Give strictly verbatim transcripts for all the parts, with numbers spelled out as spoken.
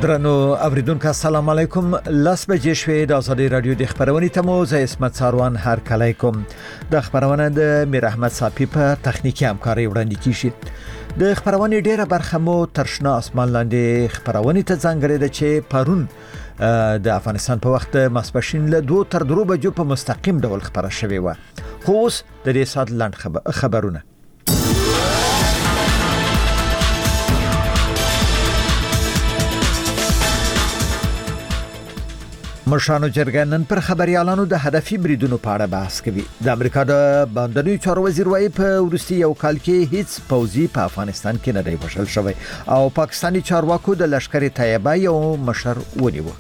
درنو اوریدونکو السلام علیکم. لاس بجې شوې د ازادي رادیو د خبرونې تمو زه اسمت ساروان هر کله کوم. د خبرونه د میر احمد صافی په تخنیکی همکاري وړاندې کیږي. د خبرونې ډیره برخه مو ترشنا اسمان لاندې خبرونه ته ځانګړې ده چې پرون د افغانستان په وخت ماسپښین له دوه تر درو بجو په مستقیم ډول خبره شوې و. خو اوس د دې سات لاند خبرونه مشرانو جرګه نن پر خبريالانو د هدفي بریدونو په اړه بحث کوي. د امریکا د باندنیو چارو وزیر وايي په ورستي یو کال کې هیڅ پوځي په افغانستان کې نه دی وشل شوی او پاکستاني چارواکو د لشکري طیبه یو مشر ونیو.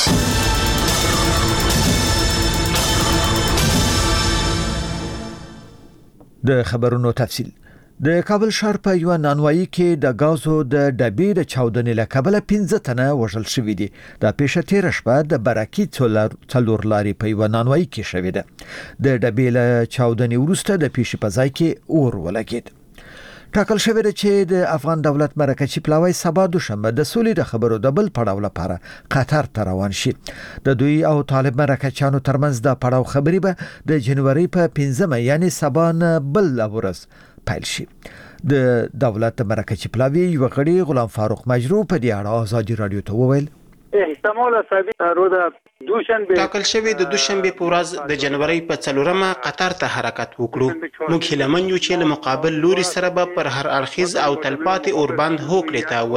د خبرونو تفصیل. د کابل ښار په یو نانوایی کې د غازو د ډبې د چاودنې له کبله پنځه تنه وژل شوي دي. د پیښه تیر شپه د برکي څلور لاري په یو نانوایی کې شوې ده. د ډبې له چاودنې وروسته د پیښې په ځای کې اور ولګید. ټاکل شوی دی چې د افغان دولت مرکزی پلاوی سبا دوشنبه د سولې د خبرو د بل پړاو لپاره قطر ته روان شي. د دوی او طالب مرکزیانو ترمنځ د پړاو خبري به د جنوري په پنځمه یعنی سبا نه بل ورځ پیل شي. د دولت مرکزی پلاوی یو غړي غلام فاروق مجرو په دې اړه ازادي رادیو ته وویل احتمال ثابت روز دوشنبه ټاکل شوی د دوشنبه په ورځ د جنوري په څلورمه قطر ته حرکت وکړو. موږ هیلمن یو چې له مقابل لوري سره به پر هر اړخیز او تلپاتې اوربند هوکړې ته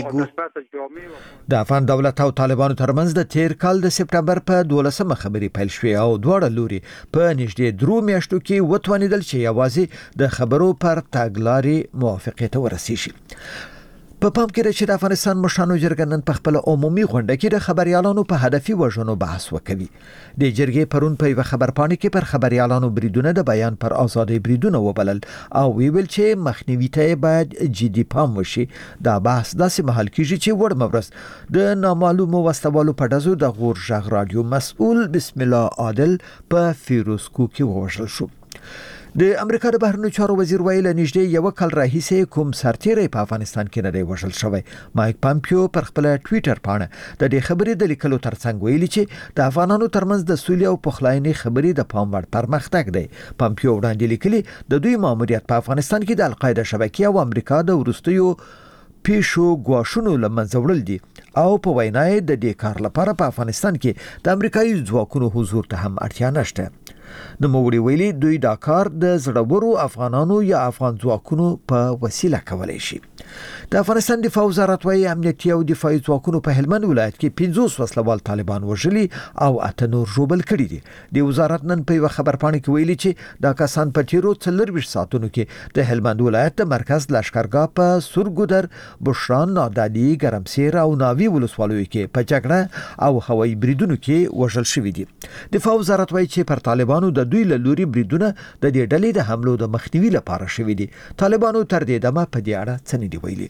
ورسیږو. د افغان دولت او طالبانو ترمنځ د تیر کال د سپټمبر په دولسمه خبري پیل شوې او دواړه لوري په نږدې درو میاشتو کې وتوانیدل چې یوازې د خبرو پر تاګلاري موافقت ورسیږي. په پام کې راځي د افغانستان مشرانو جرګه نن په خپل عمومي غونډه کې د خبريالانو په هدفي وژنو بحث وکوي. د جرګې پرون په یو خبرپاڼه کې پر خبريالانو بریدونه د بیان پر ازادي بریدونه وبلل او ویل چې مخنیوي ته باید جدي پام وشي. دا بحث داسې محل کېږي چې وړ مورس د نامعلومو وسوالو په دزو د غور ژغ رادیو مسؤل بسم الله عادل په فیروزکو کې وژل شو. د امریکا د بهرنیو چارو وزیر ویل نږدې یو کال راهیسې کوم سرتیری په افغانستان کې نه دی وژل شوی. مایک پامپیو پر خپل ټوئیټر باندې د دې خبرې د لیکلو ترڅنګ ویلي چې د افغانانو ترمنځ د سولې او پخلاینې خبرې د پام وړ پرمختګ دی. پامپیو وړاندې لیکلي د دوی ماموریت په افغانستان کې د القاعده شبکې او امریکا د ورستیو پیشو غواښونو لمنځه وړل دي او په وینای د دې کار لپاره په افغانستان کې د امریکایي ځواکونو حضور ته هم اړتیا نشته. د موړي ویلي دوی دا کار د زړورو افغانانو یا افغان ځواکونو په وسیله کولای شي. د افغانستان دفاع وزارت وايي امنیتي او دفاعي ځواکونو په هلمند ولایت کې پنځوس وسلوال طالبان وژلي او اته نور ژوبل کړي دي. د وزارت نن په خبرپاڼه کې ویلي چې دا کسان په تیرو څلور ساعتونو کې د هلمند ولایت د مرکز لشکرګاه په سورګودر، بشران، نادعلي، ګرمسیر او ناوی ولسوالیو کې په جګړه او هوایي بریدونو کې وژل شوي دي. دفاع وزارت وايي چې پر طالبانو د دوی له لوري بریدونه د دې ډلې د حملو د مخنیوي لپاره شوي دي. طالبانو تر دې دمه په دې اړه څه نه دی ویلي.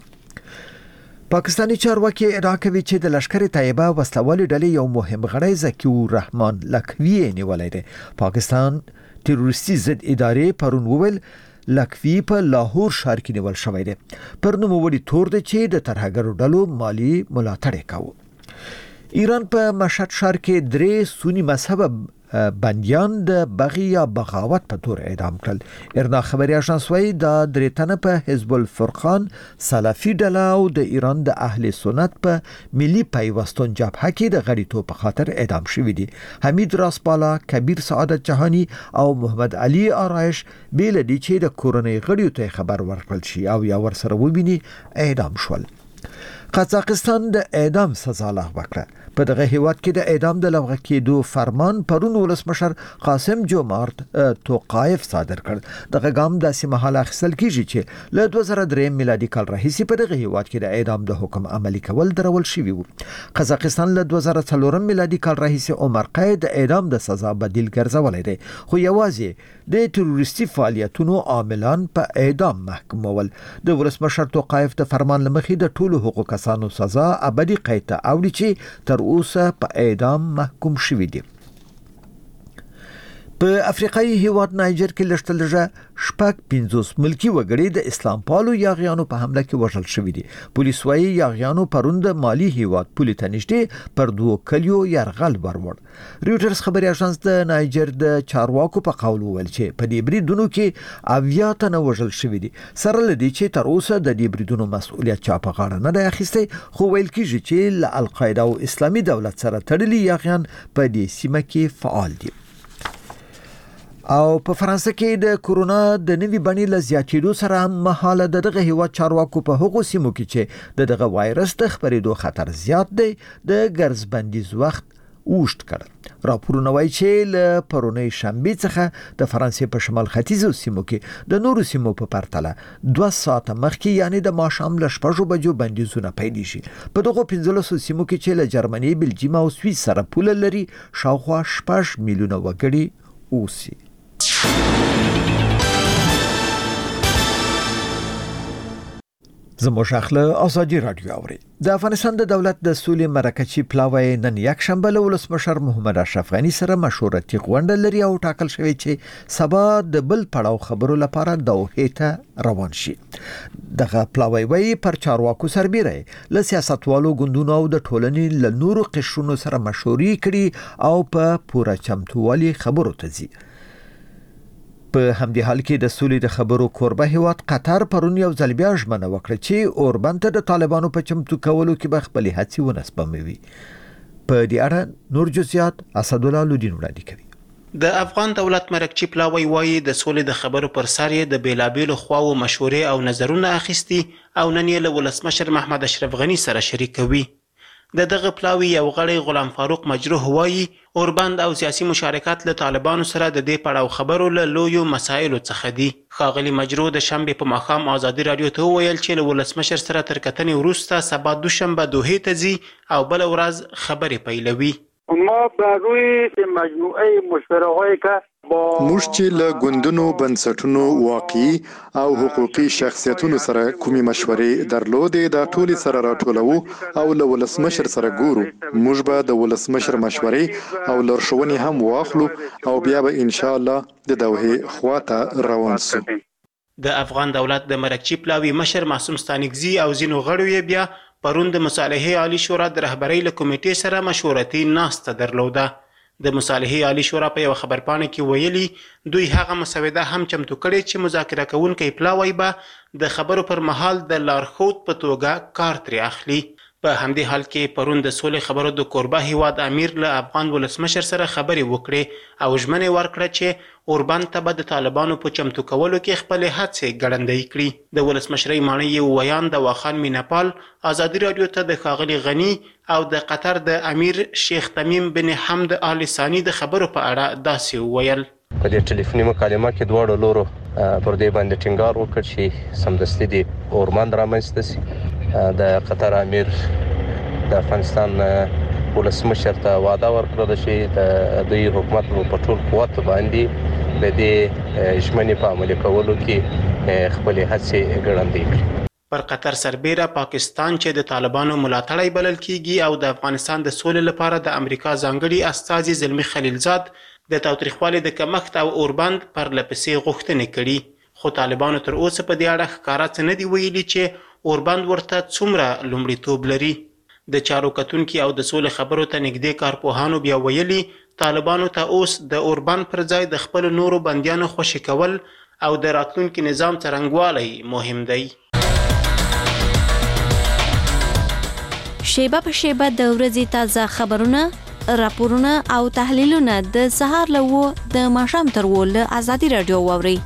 پاکستانی چارواکي ادعا کوي چې د لشکري طیبه وسلوالي ډلې یو مهم غړی ذکي الرحمن لکوي نیولای دی. پاکستان تروریستي ضد ادارې پرون وویل لکوي په لاهور ښار کې نیول شوی دی. پر نوم وړي تور دی چې د ترهګرو ډلو مالی ملاتړ کوي. ایران په مشهد ښار کې درې سنی مذهب بندیان د بغي یا بغاوت په تور اعدام کړل. ارنا خبري اژانس وايي دا درې تنه په حزب الفرقان سلفي ډله او د ایران د اهل سنت په ملي پیوستون جبهه کې د غړیتوب په خاطر اعدام شوي دي. حمید راسپالا، کبیر سعادت جهانی او محمد علي آرایش بیل دي چې د کورنۍ غړیو ته خبر ورکړل شي او یا ورسره وبیني اعدام شول. قزاقستان د اعدام سزا لغوه کړه. په دغه هیواد کې د اعدام د لغوه کېدو فرمان پرون ولسمشر قاسم جومارت توقایف صادر کړ. دغه ګام داسې مهال اخیستل کیږي چې له دوه زره درې میلادي کال راهیسې په دغه هیواد کې د اعدام د حکم عملي کول درول شوی وو. قزاقستان له دوه زره څلور میلادي کال راهیسې عمر قید د اعدام د سزا بدیل ګرځولای دی، خو یوازې د تروریستي فعالیتونو عاملان په اعدام محکومول. د ولسمشر توقایف د فرمان لمخې د ټولو حقوق کسانو سزا ابدي قید ته اوړي چې تر اوسه په اعدام محکوم شوي دي. په افریقایي هیواد نایجر کې لږترلږه شپږ پنځوس ملکی وګړي د اسلام پالو یاغیانو په حمله کې وژل شوي دي. پولیس وايي یاغیانو پروند مالی هیواد پولې ته نږدې پر دوو کلیو یرغل ورور. ریوټرز خبري اژانس د نایجر د چارواکو په قول وویل چې په دې بریدونو کې اویا تنه وژل شوي دي. سره له دې چې تر اوسه د دې بریدونو مسؤلیت چا په غاړه نه دی اخیستی، خو ویل کېږي چې له القاعده او اسلامي دولت سره تړلي یاغیان په دې سیمه کې فعال دي. او په فرانسه کې د کورونا د نوي بڼې له زیاتېدو سره مهاله د دغه هیواد چارواکو په هغو سیمو کې چې د دغه وایرس د خپرېدو خطر زیات دی د ګرځبندیز وخت اوږد کړ. راپورونه وایي چې له پرونۍ شنبې څخه د فرانسې په شمال ختیځو سیمو کې د نورو سیمو په پرتله دوه ساعته مخکې یعنی د ماښام له شپږو بجو بندیزونه پیلېږي. په دغو پنځلسو سیمو کې چې له جرمني، بلجیم او سویس سره پوله لري شاوخوا شپږ میلیونه وګړي اوسي. زموږ اخله ازادي رادیو اوري. د افغانستان د دولت د سولې مرکچی پلاوی نن یک شنبه له ولسمشر محمد اشرف غنی سره مشورتي غونډه لري او ټاکل شوی چې سبا د بل پړاو خبرو لپاره دوحه ته روان شي. دغه پلاوی وی پر چارواکو سربېره له سیاستوالو ګوندونو او د ټولنې له نورو قشرونو سره مشورې کړي او په پوره چمتووالي خبرو ته ځي. په همدې حال کې د سولې د خبرو کوربه هیواد قطر پرون یو ځل بیا ژمنه وکړه چې اوربند ته د طالبانو په چمتو کولو کې به خپلې هڅې ونسپموي. په دې اړه نور جزئیات اسدالله لودین وړاندې کوي. د افغان دولت مرکچی پلاوی وایي د سولې د خبرو پر سر یې د بیلابیلو خواو مشورې او نظرونه اخیستي او نن یې له ولسمشر محمد اشرف غنی سره شریکوي. د دغه پلاوی یو غړی غلام فاروق مجروح وایي اوربند او سیاسي مشارکت له طالبانو سره د دې پړاو خبرو له لویو مسایلو څخه دي. ښاغلي مجروح د شنبې په ماښام ازادي رادیو ته وویل چې له ولسمشر سره تر کتنې وروسته سبا دوشنبه دوحې ته ځي او بله ورځ خبرې پیلوي. ما بر روی مجموعه مشوره هایی که موږ چې له ګوندونو، بنسټونو، واقعي او حقوقي شخصیتونو سره کومې مشورې درلودې دا ټولې سره راټولوو او له ولسمشر سره ګورو. موږ به د ولسمشر مشورې او لارښوونې هم واخلو او بیا به ان شاء الله د دوحې خواته روان سو. د افغان دولت د مرکچی پلاوی مشر معصوم ستانکزي او ځینو غړو یې بیا پرون د مصالحې عالی شورا د رهبرۍ له کمیټې سره مشورتي ناسته درلوده. د مصالحې عالی شورا په یو خبرپاڼه کې ویلي دوی هغه مسوده هم چمتو کړې چې مذاکره کوونکی پلاوی به د خبرو پر مهال د لارښود په توګه کار ترې اخلي. په همدې حال کې پرون د سولې خبرو د کوربه هیواد امیر له افغان ولسمشر سره خبرې وکړې او ژمنې ورکړه چې اوربند ته به د طالبانو په چمتو کولو کې خپلې هڅې ګړندۍ کړي. د ولسمشرۍ ماڼۍ یو ویان د واخان میناپال ازادي رادیو ته د ښاغلي غني او د قطر د امیر شیخ تمیم بن حمد آل ثاني د خبرو په اړه داسې وویل. په دې ټلیفوني مکالمه کې دواړو لورو پر دې باندې ټینګار وکړ چې سمدستي د اوربند رامنځته سي. د قطر امیر د افغانستان ولسمشر ته وعده ورکړه چې د دوی حکومت په ټول قوت باندې د دې ژمنې په عملي کولو کې خپلې هڅې ګړندۍ کړي. پر قطر سربیره پاکستان چې د طالبانو ملاتړی بلل کیږي او د افغانستان د سولې لپاره د امریکا ځانګړي استازي زلمی خلیلزاد د تاوتریخوالي د کمښت او اوربند پر لپسې غوښتنې کړي. خو طالبانو تر اوسه په دې اړه ښکاره څه نه دي ویلي چې اوربند ورته څومره لومړیتوب لري. د چارو کتونکي او د سولې خبرو ته نږدې کارپوهانو بیا ویلي طالبانو ته اوس د اوربند پر ځای د خپلو نورو بندیانو خوشي کول او د راتلونکي نظام څرنګوالی مهم دی. شیبه په شیبه د ورځې تازه خبرونه، راپورونه او تحلیلونه د سهار له اوه د ماښام تر اوه له ازادي راډیو واورئ.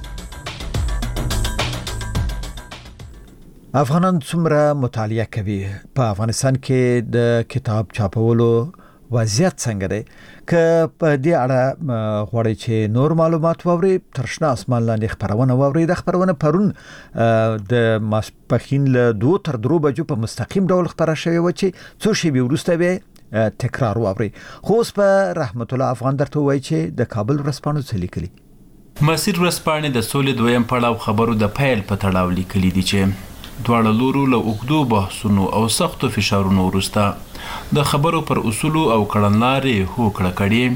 افغانان څومره مطالعه کوي؟ په افغانستان کې د کتاب چاپولو وضعیت څنګه دی؟ که په دې اړه غواړئ چې نور معلومات واورئ، تر شنه اسمان لاندې خپرونه واورئ. د خپرونه پرون د ماسپښین له دوه تر درو بجو په مستقیم ډول خپره شوې وه چې څو شېبې وروسته به تکرار واورئ. خو اوس په رحمت الله افغان درته وایي چې د کابل ورځپاڼو څه لیکلي. مسیر ورځپاڼې د سولې دویم پړاو خبرو د پیل په تړاو لیکلي دي چې دواړه لورو له اوږدو بحثونو او سختو فشارونو وروسته د خبرو پر اصولو او کړنلارې هوکړه کړې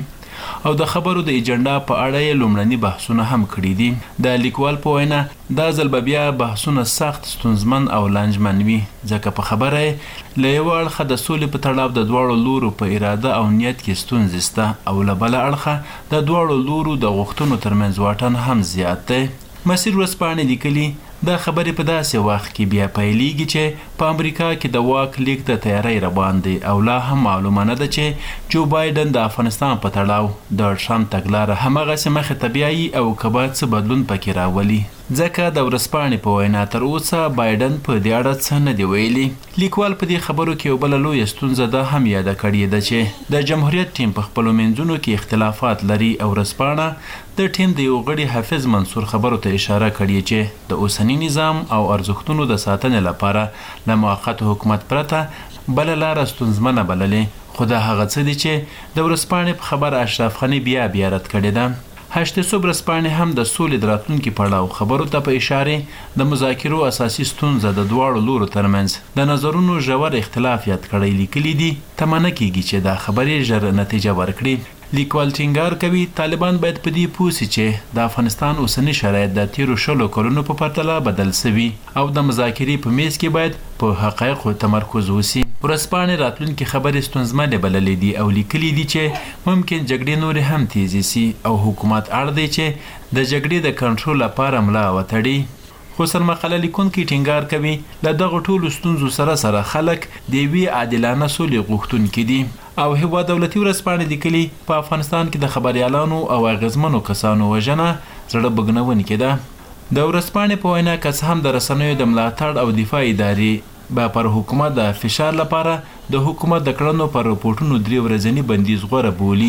او د خبرو د ایجنډا په اړه یې لومړني بحثونه هم کړي دي. د لیکوال په وینا دا ځل به بیا بحثونه سخت ستونزمن او لانجمن وي ځکه په خبره له یو اړخه د سولې په تړاو د دواړو لورو په اراده او نیت کې ستونزې شته او له بله اړخه د دواړو لورو د غوښتنو ترمنځ واټن هم زیات دی. مسیر ورځپاڼې لیکلي دا خبرې په داسې وخت کې بیا پیلېږي چې په امریکا کې د واک لیک د تیاری روان دی او لا هم معلومه نه ده چې جو بایدن د افغانستان په تړاو د ټرمپ تګلاره هماغسې مخې ته بیایي او که باید څه بدلون پکې راولي ځکه د ورځپاڼې په وینا تر اوسه بایدن په دې اړه څه نه دی ویلي. لیکوال په دې خبرو کې یو بله لویه ستونزه دا هم یاده کړې ده چې د جمهوریت ټیم په خپلو منځونو کې اختلافات لري او ورځپاڼه د ټیم د یو غړي حافظ منصور خبرو ته اشاره کړې چې د اوسني نظام او ارزښتونو د ساتنې لپاره له موقت حکومت پرته بله لاره ستونزمنه بللې خو دا هغه څه دي چې د ورځپاڼې په خبر اشرف غني بیا بیا رد کړې ده. هشت صبح ورځپاڼې هم د سولې د راتلونکي پړاو خبرو ته په اشارې د مذاکرو اساسي ستونزه د دواړو لورو ترمنځ د نظرونو ژور اختلاف یاد کړی لیکلي دي. تمه نه کیږي چې دا خبرې ژر نتیجه ورکړي. لیکوال ټینګار کوي طالبان باید په دې پوه سي چې د افغانستان اوسني شرایط د تیرو شلو کلونو په پرتله بدل سوي او د مذاکرې په میز کې باید په حقایقو تمرکز وسي. ورځپاڼې راتلونکي خبرې ستونزمنې بللې دي او لیکلي دي چې ممکن جګړې نورې هم تیزې سي او حکومت اړ دی چې د جګړې د کنټرول لپاره ملا وتړي. خو سرمقاله لیکونکي ټینګار کوي له دغو ټولو ستونزو سره سره خلک د یوې عادلانه سولې غوښتونکي دي او هیواد دولتي ورځپاڼې لیکلي په افغانستان کې د خبریالانو او اغیزمنو کسانو وژنه زړه بګنونکې ده. د ورځپاڼې په وینا که څه هم د رسنیو د ملاتړ او دفاع ادارې به پر حکومت د فشار لپاره د حکومت د کړنو پر رپورټونو درې ورځني بندیز غوره بولي.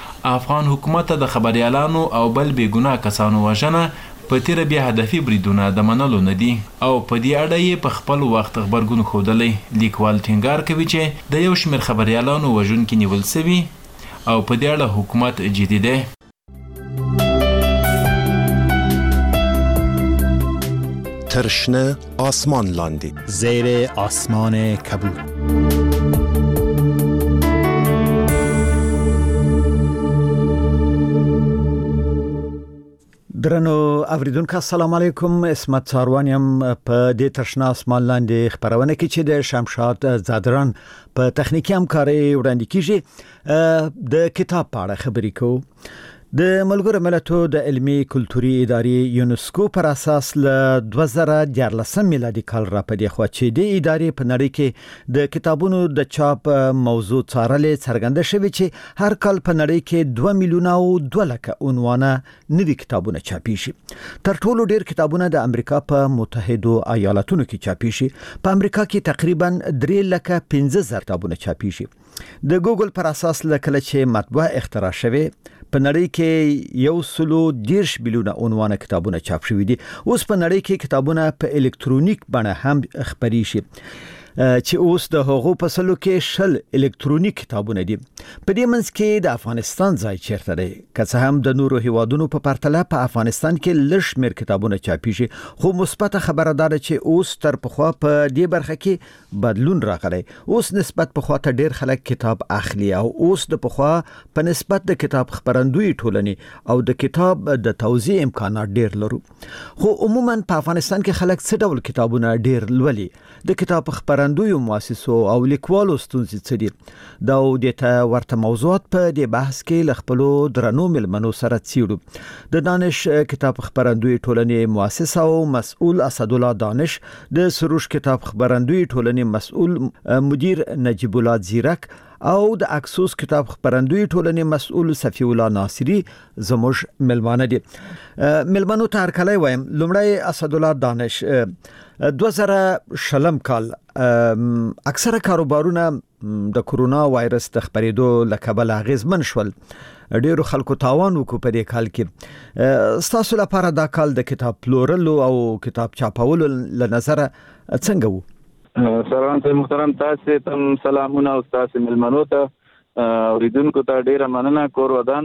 افغان حکومت د خبریالانو او بل بې ګناه کسانو وژنه په تیره بیا هدفي بریدونه د منلو نه دي او په دې اړه یې په خپل وخت غبرګون ښودلی. لیکوال ټینګار کوي چې د یو شمېر خبریالانو وژونکي نیول سوي او په دې اړه حکومت جدي دی. ترشنه آسمان لاندې زیر آسمان کبود. درنو اوریدونکو السلام علیکم. اسمت څاروانیم په دې ترشنه آسمان لاندې خبرونه کې چې د شمشاد زادران په تخنیکی همکاري وړاندې کیږي د کتاب په اړه خبرې کوو. د ملګرو ملتونو د علمي کلتوري ادارې یونسکو پر اساس ل دوه زره دیارلسم میلادي کال را پدې خو چې د ادارې په نړۍ کې د کتابونو د چاپ موضوع څارلې څرګنده شوی چې هر کال په نړۍ کې دوه میلیونه او دوه لکه عنوانه نوي کتابونه چاپي شي. تر ټولو ډیر کتابونه د امریکا په متحده ایالاتونو کې چاپي شي. په امریکا کې تقریبا درې لکه پنځه زره کتابونه چاپي شي. د ګوګل پر اساس لکه چې مطبوعه اختراع شوه په نړۍ کې یو سلو دیرش بلیونه عنوانه کتابونه چاپ شوي دي. اوس په نړۍ کې کتابونه په الکترونیک بڼه هم خپري شي چې اوس د هغو په سلو کې شل الکترونیک کتابونه دي. په دې منځ کې د افغانستان ځای چیرته دی؟ که څه هم د نورو هیوادونو په پرتله په افغانستان کې لږ شمېر کتابونه چاپي شي خو مثبته خبره ده چې اوس تر پخوا په دې برخه کې بدلون راغلی. اوس نسبت پخوا ته ډیر خلک کتاب اخلي او اوس د پخوا په نسبت د کتاب خبرندوی ټولنې او د کتاب د توزیع امکانات ډیر لرو. خو عموما په افغانستان کې خلک څه ډول کتابونه ډیر لولي؟ د کتاب خبرندوی مؤسسو او لیکوالو ستونزې څه دي؟ دا او د ورته موضوعات په دې بحث کې ل خپل درنو ملمنو سره څیړو. د دانش کتاب خبرندوی ټولنې مؤسس او مسؤل اسد الله دانش، د سروش کتاب خبرندوی ټولنې مسؤل مدیر نجیب الله زیرک او د اکسوس کتاب خبرندوی ټولنې مسؤل صفی الله ناصری زموږ ملمانه دي. ملمنو ته هرکلی وایم. لومړی اسد الله دانش، دوه زره شلم کال اکثره کاروبارونه د کورونا وایرس د خپرېدو له کبله اغیزمن شول. ډیرو خلکو تاوان وکړو په دې کال کې. ستاسو لپاره دا کال د کتاب پلورلو او کتاب چاپولو له نظره څنګه وو؟ سلام محترم، تاسو ته سلامونه او تاسو ملمنو ته اوریدونکو ته ډیره مننه. کور ودان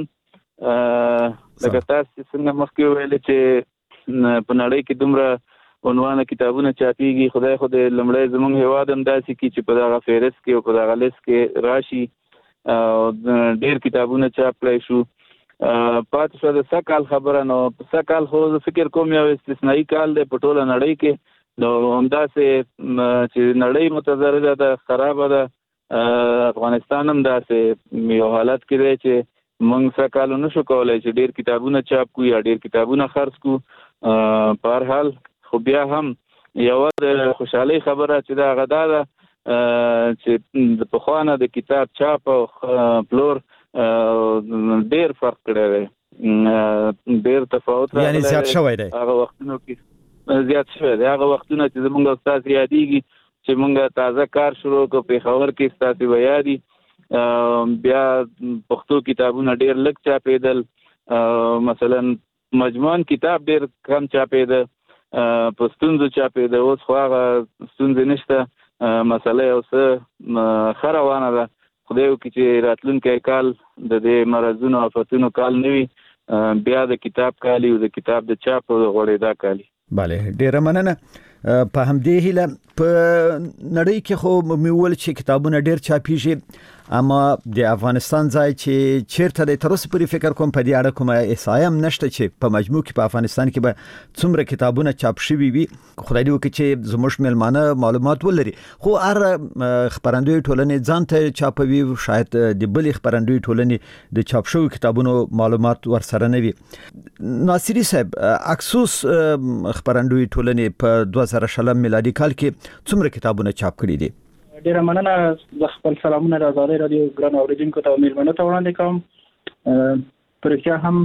لکه تاسو څنګه مخکې ویل چې په نړۍ کې دومره عنوانه کتابونه چاپیږي، خدای خو دې لمړی زموږ هیواد هم داسې کړي چې په دغه فهرست کې او په دغه لیست کې راشي او ډیر کتابونه چاپ کړی شو. پاتې شو د سکال خبره نو سکال خو فکر کوم یو استثنایی کال دی په ټوله نړۍ کې نو همداسې چې نړۍ متضرره ده خرابه ده افغانستان هم داسې یو حالت کې دی چې موږ سکال نشو کولای چې ډیر کتابونه چاپ کو یا ډیر کتابونه خرڅ کو په هر حال خو بیا هم یو د خوشحالي خبره چې دا غدا ده چې د پخوانه د کتاب چاپ او پلور ډیر فرق کړی دی ډیر تفاوت راغلی یعنی زیات شوی دی هغه وختونو کې زیات شوی دی هغه وختونه چې زموږ استاد یادېږي چې موږ تازه کار شروع کړو په خبر کې ستاسو ویادي بیا پښتو کتابونه ډیر لږ چاپېدل مثلا مجموعاً کتاب ډیر کم چاپېده په ستونزو چاپېده اوس خو هغه ستونزې نشته مسله یو څه ښه روانه ده خدای وکړي چې راتلونکی کال د دې مرضونو آفتونو کال نه وي بیا د کتاب کالي او د کتاب د چاپ او د غوړېدا کالي بله ډیره مننه په همدې هیله په نړۍ کې خو مې چې کتابونه ډیر چاپیږي اما د افغانستان ځای چې چیرته د تر اوسه پورې فکر کوم په دې اړه کومه احصایه هم نشته چې په مجموع کې په افغانستان کې به څومره کتابونه چاپ شوي وي خدای دې وکړي چې زموږ مېلمانه معلومات ولري خو هر خبرندوی ټولنې ځان ته چاپوي شاید د بلې خبرندوی ټولنې د چاپ شوو کتابونو معلومات ورسره نه وي ناصري صاحب اکسوس خبرندوی ټولنې په دوه زره شلم میلادي کال کې څومره کتابونه چاپ کړي دي ډیره مننه د خپل سلامونه د آزادۍ رادیو ګران اوریدونکو ته مېلمنو ته وړاندې کوم پرېکیا هم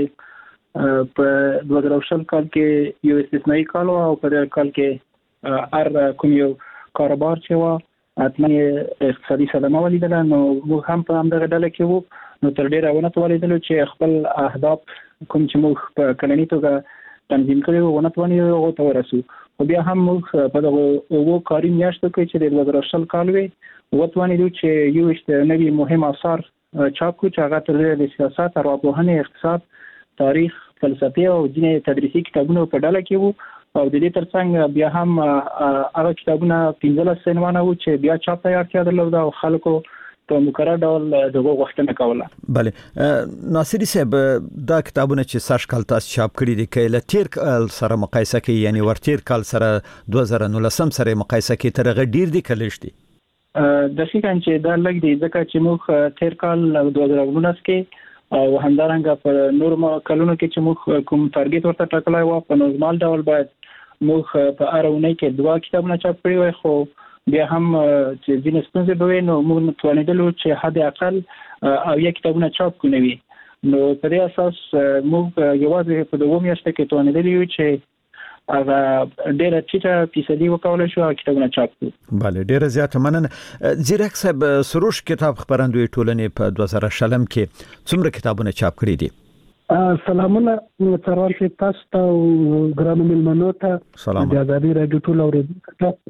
چې په دوه زره شل کال کې یو استثنایی کال او په دې کال کې هر کوم یو کاروبار چې و اتمنه اقتصادي صدمه ولیدله نو موږ هم په همدغه ډله کې وو نو تر ډیره ونه تولیدلو چې خپل اهداف کوم چې موږ په کلنی توګه تنظیم کړو ونه توانیو هغه ته ورسو خو بیا هم موږ په دغه اوو کاري میاشتو کې چې د دوه زره شل کال وي وتوانیدو چې یو اشته نوي مهم آثار چاپ کړو چې هغه تر د سیاست ارواپوهنې اقتصاد تاریخ فلسفه او ځینې تدریسي کتابونو په ډله کې وو او د دې ترڅنګ بیا هم هغه کتابونه پنځلس عنوانه وو چې بیا چاپ ته اړتیا درلوده او خلکو په مقرره ډول دغه غوښتنه کوله بله ناصري صاحب دا کتابونه چې سږ کال تاسو چاپ کړي دي کله تیر کال سره مقایسه کوي یعنی ورتیر کال سره دوه زره نولسم سره مقایسه کوي تر غ ډیر دي کلهش دي دقیقاً چې دا لګ دی ځکه چې موږ تیر کال دوه زره نولس کې او همدارنګه په نور کلونو کې چې موږ کوم ټارګټ ورته ټاکلای و په نورمال ډول باید موږ په اړه کې دوه کتابونه چاپ کړي وای خو بیا هم چې ځینې ستونزې به وي نو موږ توانیدلو چې حد اقل او یک کتابونه چاپ کړو وي نو په دې اساس موږ یوازې په دوه میاشتو کې توانیدلی یو چې هغه ډېر ټیټه فیصدي وکولای شو کتابونه چاپ کړو بله ډېر زیات مننه زیرک صاحب سروش کتاب خبرندوی ټولنې په دوه زره شلم کې څومره کتابونه چاپ کړي دي سلامونه ترال کې تاسو ته ګرانو مېلمنو ته د آزادۍ رادیو ټول اوریدونکو ته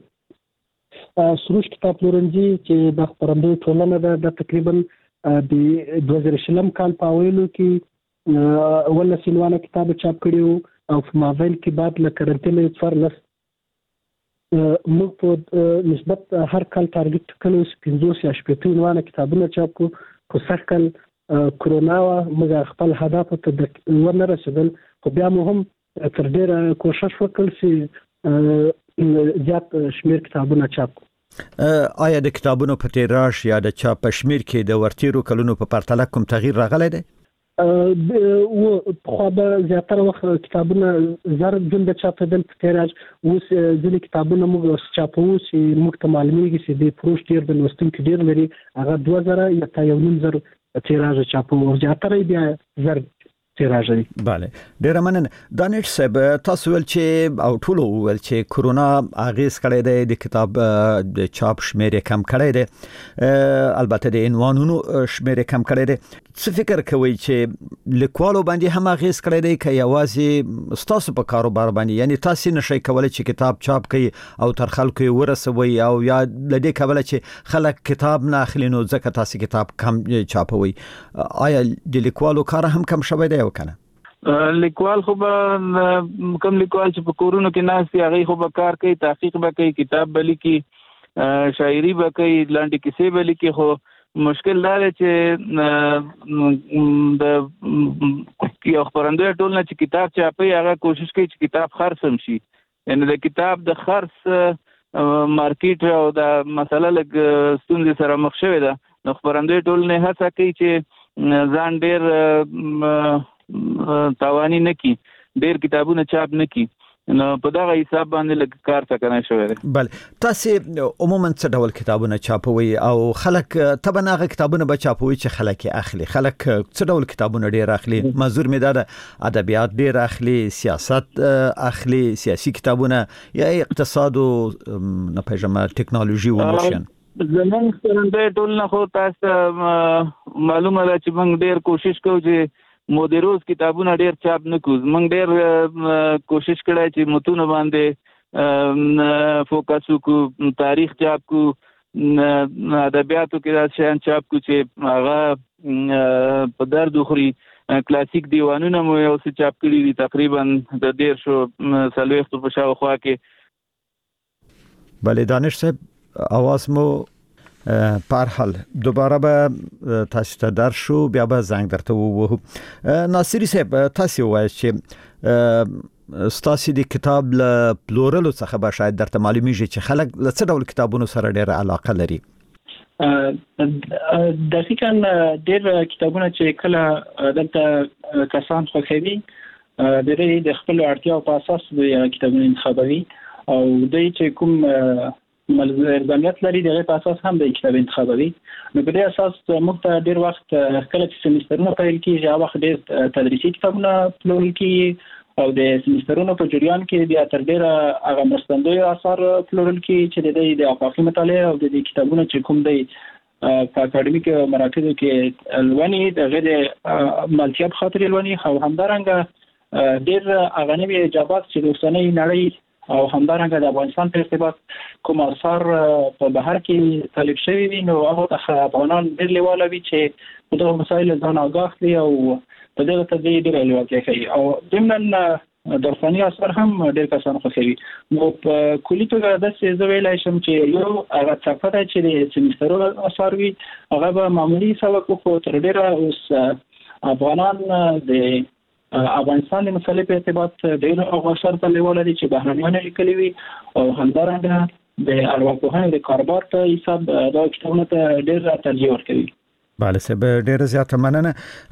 سروش کتاب پلورنځي چې د خبرندوی ټولنه ده د تقریبا د دوه زره شلم کال په اوایلو کې ولس عنوانه کتاب چاپ کړی او په مابین کې بعد له کرنټینې فرلس موږ په نسبت هر کال ټارګټ کړو پنځوس یا شپږ عنوانه کتابونه چاپ کو خو سږ کال کرونا موږ خپل هدف ته ورنه رسیدل خو بیا مو هم تر ډیره کوشش وکړ چې زیات شمیر کتابونه چاپ آیا د کتابونو په تیراژ یا د چاپ په شمیر کې د ورتیرو کلونو په پرتله کوم تغییر راغلی دی او خو به زیاتره وخت کتابونه زر جون د چاپېدل په تیراژ اوس ځینې کتابونه موږ چاپو چې موږ ته معلومیږي چې د فروش ډیر د لوستونکو ډیر لري هغه دوه زره یا تا یو نیم زر تیراژ چاپو او زیاتره بیا زر تیراژ دی bale ډیر مننه دانش صاحب تاسو ول چې او ټول ول چې کورونا اغیز کړی دی د کتاب د چاپ شمیر کم کړی دی البته د عنوانونو شمیر کم کړی دی څه فکر کوي چې لیکوالو باندې هم اغیز کړی دی که یوازې تاسو په کاروبار باندې یعنی تاسو نشئ کولای چې کتاب چاپ کړئ او تر خلکو ورسوي او یا لدې کولای چې خلک کتاب نه اخلي نو ځکه تاسو کتاب کم چاپوي آیا د لیکوالو کار هم کم شوی دی وکنه لیکوال خو به کوم لیکوال چې په کورونو کې ناست هغه خو به کار کوي تحقیق به کوي کتاب به لیکي شاعري به کوي لاندې کیسې به لیکي خو مشکل دا دی چې د یو خپرندوی ټولنه چې کتاب چاپي هغه کوشش کوي چې کتاب خرڅ هم شي، یعنی د کتاب د خرڅ مارکیټ او د مسله لږ ستونزې سره مخ شوې ده. نو خپرندوی ټولنه هڅه کوي چې ځان ډېر تاواني نه کړي، ډېر کتابونه چاپ نه کړي. نو په دغه حساب باندې لږ کار څنګه شوی دی. بله، تاسو عموما څه ډول کتابونه چاپوي او خلک طبعا هغه کتابونه به چاپوي چې خلک اخلي؟ خلک څه ډول کتابونه ډیر اخلي؟ منظور مې دا ده ادبیات ډیر اخلي، سیاست اخلي، سیاسي کتابونه یا اقتصاد او نه پېژنم ټیکنالوژي او نوشن؟ زمونږ خپرندوی ټولنه خو تاسو معلومه ده چې موږ ډیر کوشش کوو چې مودروز کتابونه ډیر چاپ نه کوو. موږ ډیر کوشش کړی چې متون باندې فوکس وکړو، تاریخ چاپ کوو، ادبیاتو کې دا شیان چاپ کوو چې هغه په درد وخوري. کلاسیک دیوانونه مو یو څه چاپ کړي دي تقریبا د دیرشو څلوېښتو په شاوخوا کې. بله دانش صاحب، आवाज مو پر حال دوباره به تاسو ته درشو، بیا به زنګ درته ووهو. ناصری صاحب، تاسو وایي چې ستاسو د کتاب له پلورلو څخه به شاید درته معلومیږي چې خلک له څه ډول کتابونو سره ډېر علاقه لري. دقیقاً ډېر کتابونه چې کله دلته کسان خوښوي د دې د خپل اړتیاو په اساس د کتابونو انتخابوي او دوی چې کوم ملزمیت لري دغه په اساس هم د کتاب انتخابوي. نو په دې اساس موږ ته ډېر وخت کله چې سیمسترونه پیل کیږي هغه وخت ډېر تدریسي کتابونه پلورل کیږي او د سیمسترونو په جریان کې بیا تر ډېره هغه مرستندوی آثار پلورل کیږي چې د دې د افاقي مطالعه او د دې کتابونو چې کوم دی په اکاډمیک مراکزو کې لونی دغه د مالتیا په خاطر لونی او همدارنګه ډېر هغه نوي اجابات چې د اوسنۍ نړۍ او همدارنګه د افغانستان په ارتباط کوم اثار په بهر کې طالب شوی وي نو هغه ته افغانان ډېر لیواله وي چې په دغه مسایلو ځان آګاه کړي او په دغه تدریج ډېر لیوالتیا کوي. او ضمناً درساني اثر هم ډېر کسان خوښوي. نو په کلي توګه داسې زه ویلی شم چې یو هغه څپه ده چې د سیمسترونو اثار وي هغه به معمولي سبک وکړو. تر ډېره اوس افغانان د افغانستان د مسلې په ارتباط ډېر اثار په لیواله دي چې بهرنیانو لیکلي وي او همدارنګه د ارواپوهنې د کاروبار په حساب دا کتابونه ته ډېر ترجیح ورکوي. بله صاحب، ډېره زیاته مننه.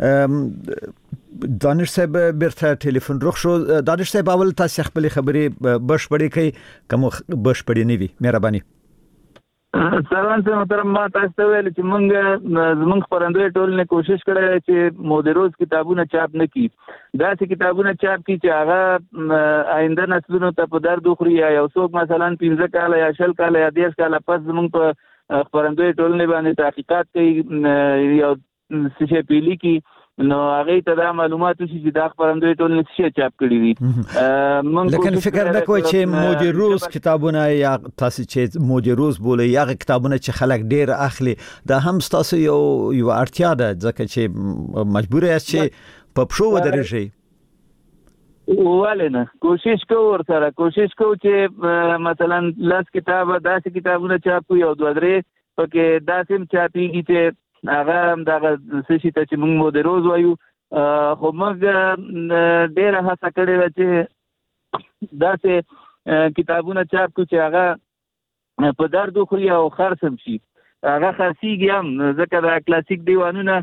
دانش صاحب بیرته ټلیفون روغ شو. دانش صاحب، اول تاسو خپل خبرې بشپړې کړئ کوم بشپړې نه وي، مهرباني. سلام ته محترم، ما تاسو ته ویل چې موږ زموږ خپرندوی ټولنې کوشش کړی چې مودروز کتابونه چاپ نه کړي، داسې کتابونه چاپ کړي چې هغه آینده نسلونو ته په درد وخوري. یا یو څوک مثلا پنځه کاله یا شل کاله یا دېرش کاله پس زموږ په خپرندوی ټولنې باندې تحقیقات کوي یو څه شی پیلي کړي نو هغه ته دا معلومات شي چې دا خپرندوی ټولنې څه چاپ کړي دي. لیکن فکر نه کوي چې مودروز کتابونه یا تاسو چې مودروز بوله یا کتابونه چې خلک ډېر اخلي دا هم تاسو یو یو اړتیا ده ځکه چې مجبور یاست چې په پښو ودرېږئ. والله نه کوشش کوو ورسره کوشش کوو چې مثلا لاس کتاب داسې کتابونه چاپ کوو یو دوه درې پکې داسې چاپیږي چې هغه دغه څه شي ته چې موږ مودروز وایو. خو موږ ډېره هڅه کړې ده چې داسې کتابونه چاپ کړو چې هغه په درد وخوري او خرڅ هم شي. هغه خرڅېږي هم ځکه دا کلاسیک دیوانونه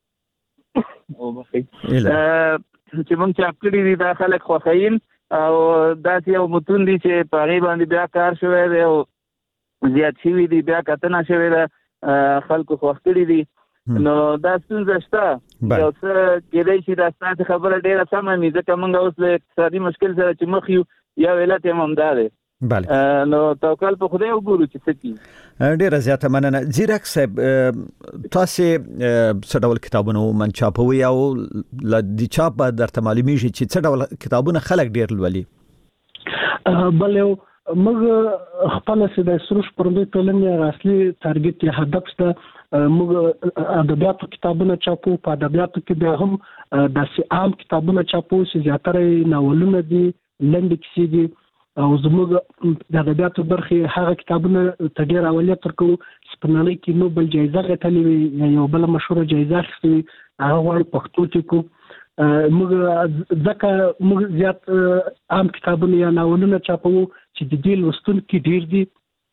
چې موږ چاپ کړي دي دا خلک خوښوي او داسې یو متون دي چې په هغې باندې بیا کار شوی دی او زیات شوي دي، بیا کتنه شوې ده، خلکو خوښ کړي دي. نو دا ستونزه شته. یو څه کېدای شي دا ستاسې خبره ډېره سمه وي ځکه موږ اوس له اقتصادي مشکل سره چې مخ یو یو علت یې همدا دی. نو توکل په خدای وګورو چې څه کېږي. ډېره زیاته مننه. ځیرک صاحب، تاسې څه ډول کتابونه من چاپوي او له دې چاپ درته معلومیږي چې څه ډول کتابونه خلک ډېر لولي؟ بله موږ خپل سره د سروش پرندوی ټولنې اصلي ټارګټ یا هدف ته موږ ادبیاتو کتابونه چاپو. په ادبیاتو کې به هم د عام کتابونه چاپو چې زیاتره ناولونه دي، لنډې کیسې دي او زموږ د ادبیاتو برخې هغه کتابونه ته ډېر اولویت ورکوو چې په نړۍ کې نوبل جایزه ګټلې وي یا یو بل مشهوره جایزه اخیستې وي هغه غواړو پښتو کې کو موږ ځکه موږ زیات عام کتابونه یا ناولونه چاپوو چې د دې لوستونکي ډېر دي.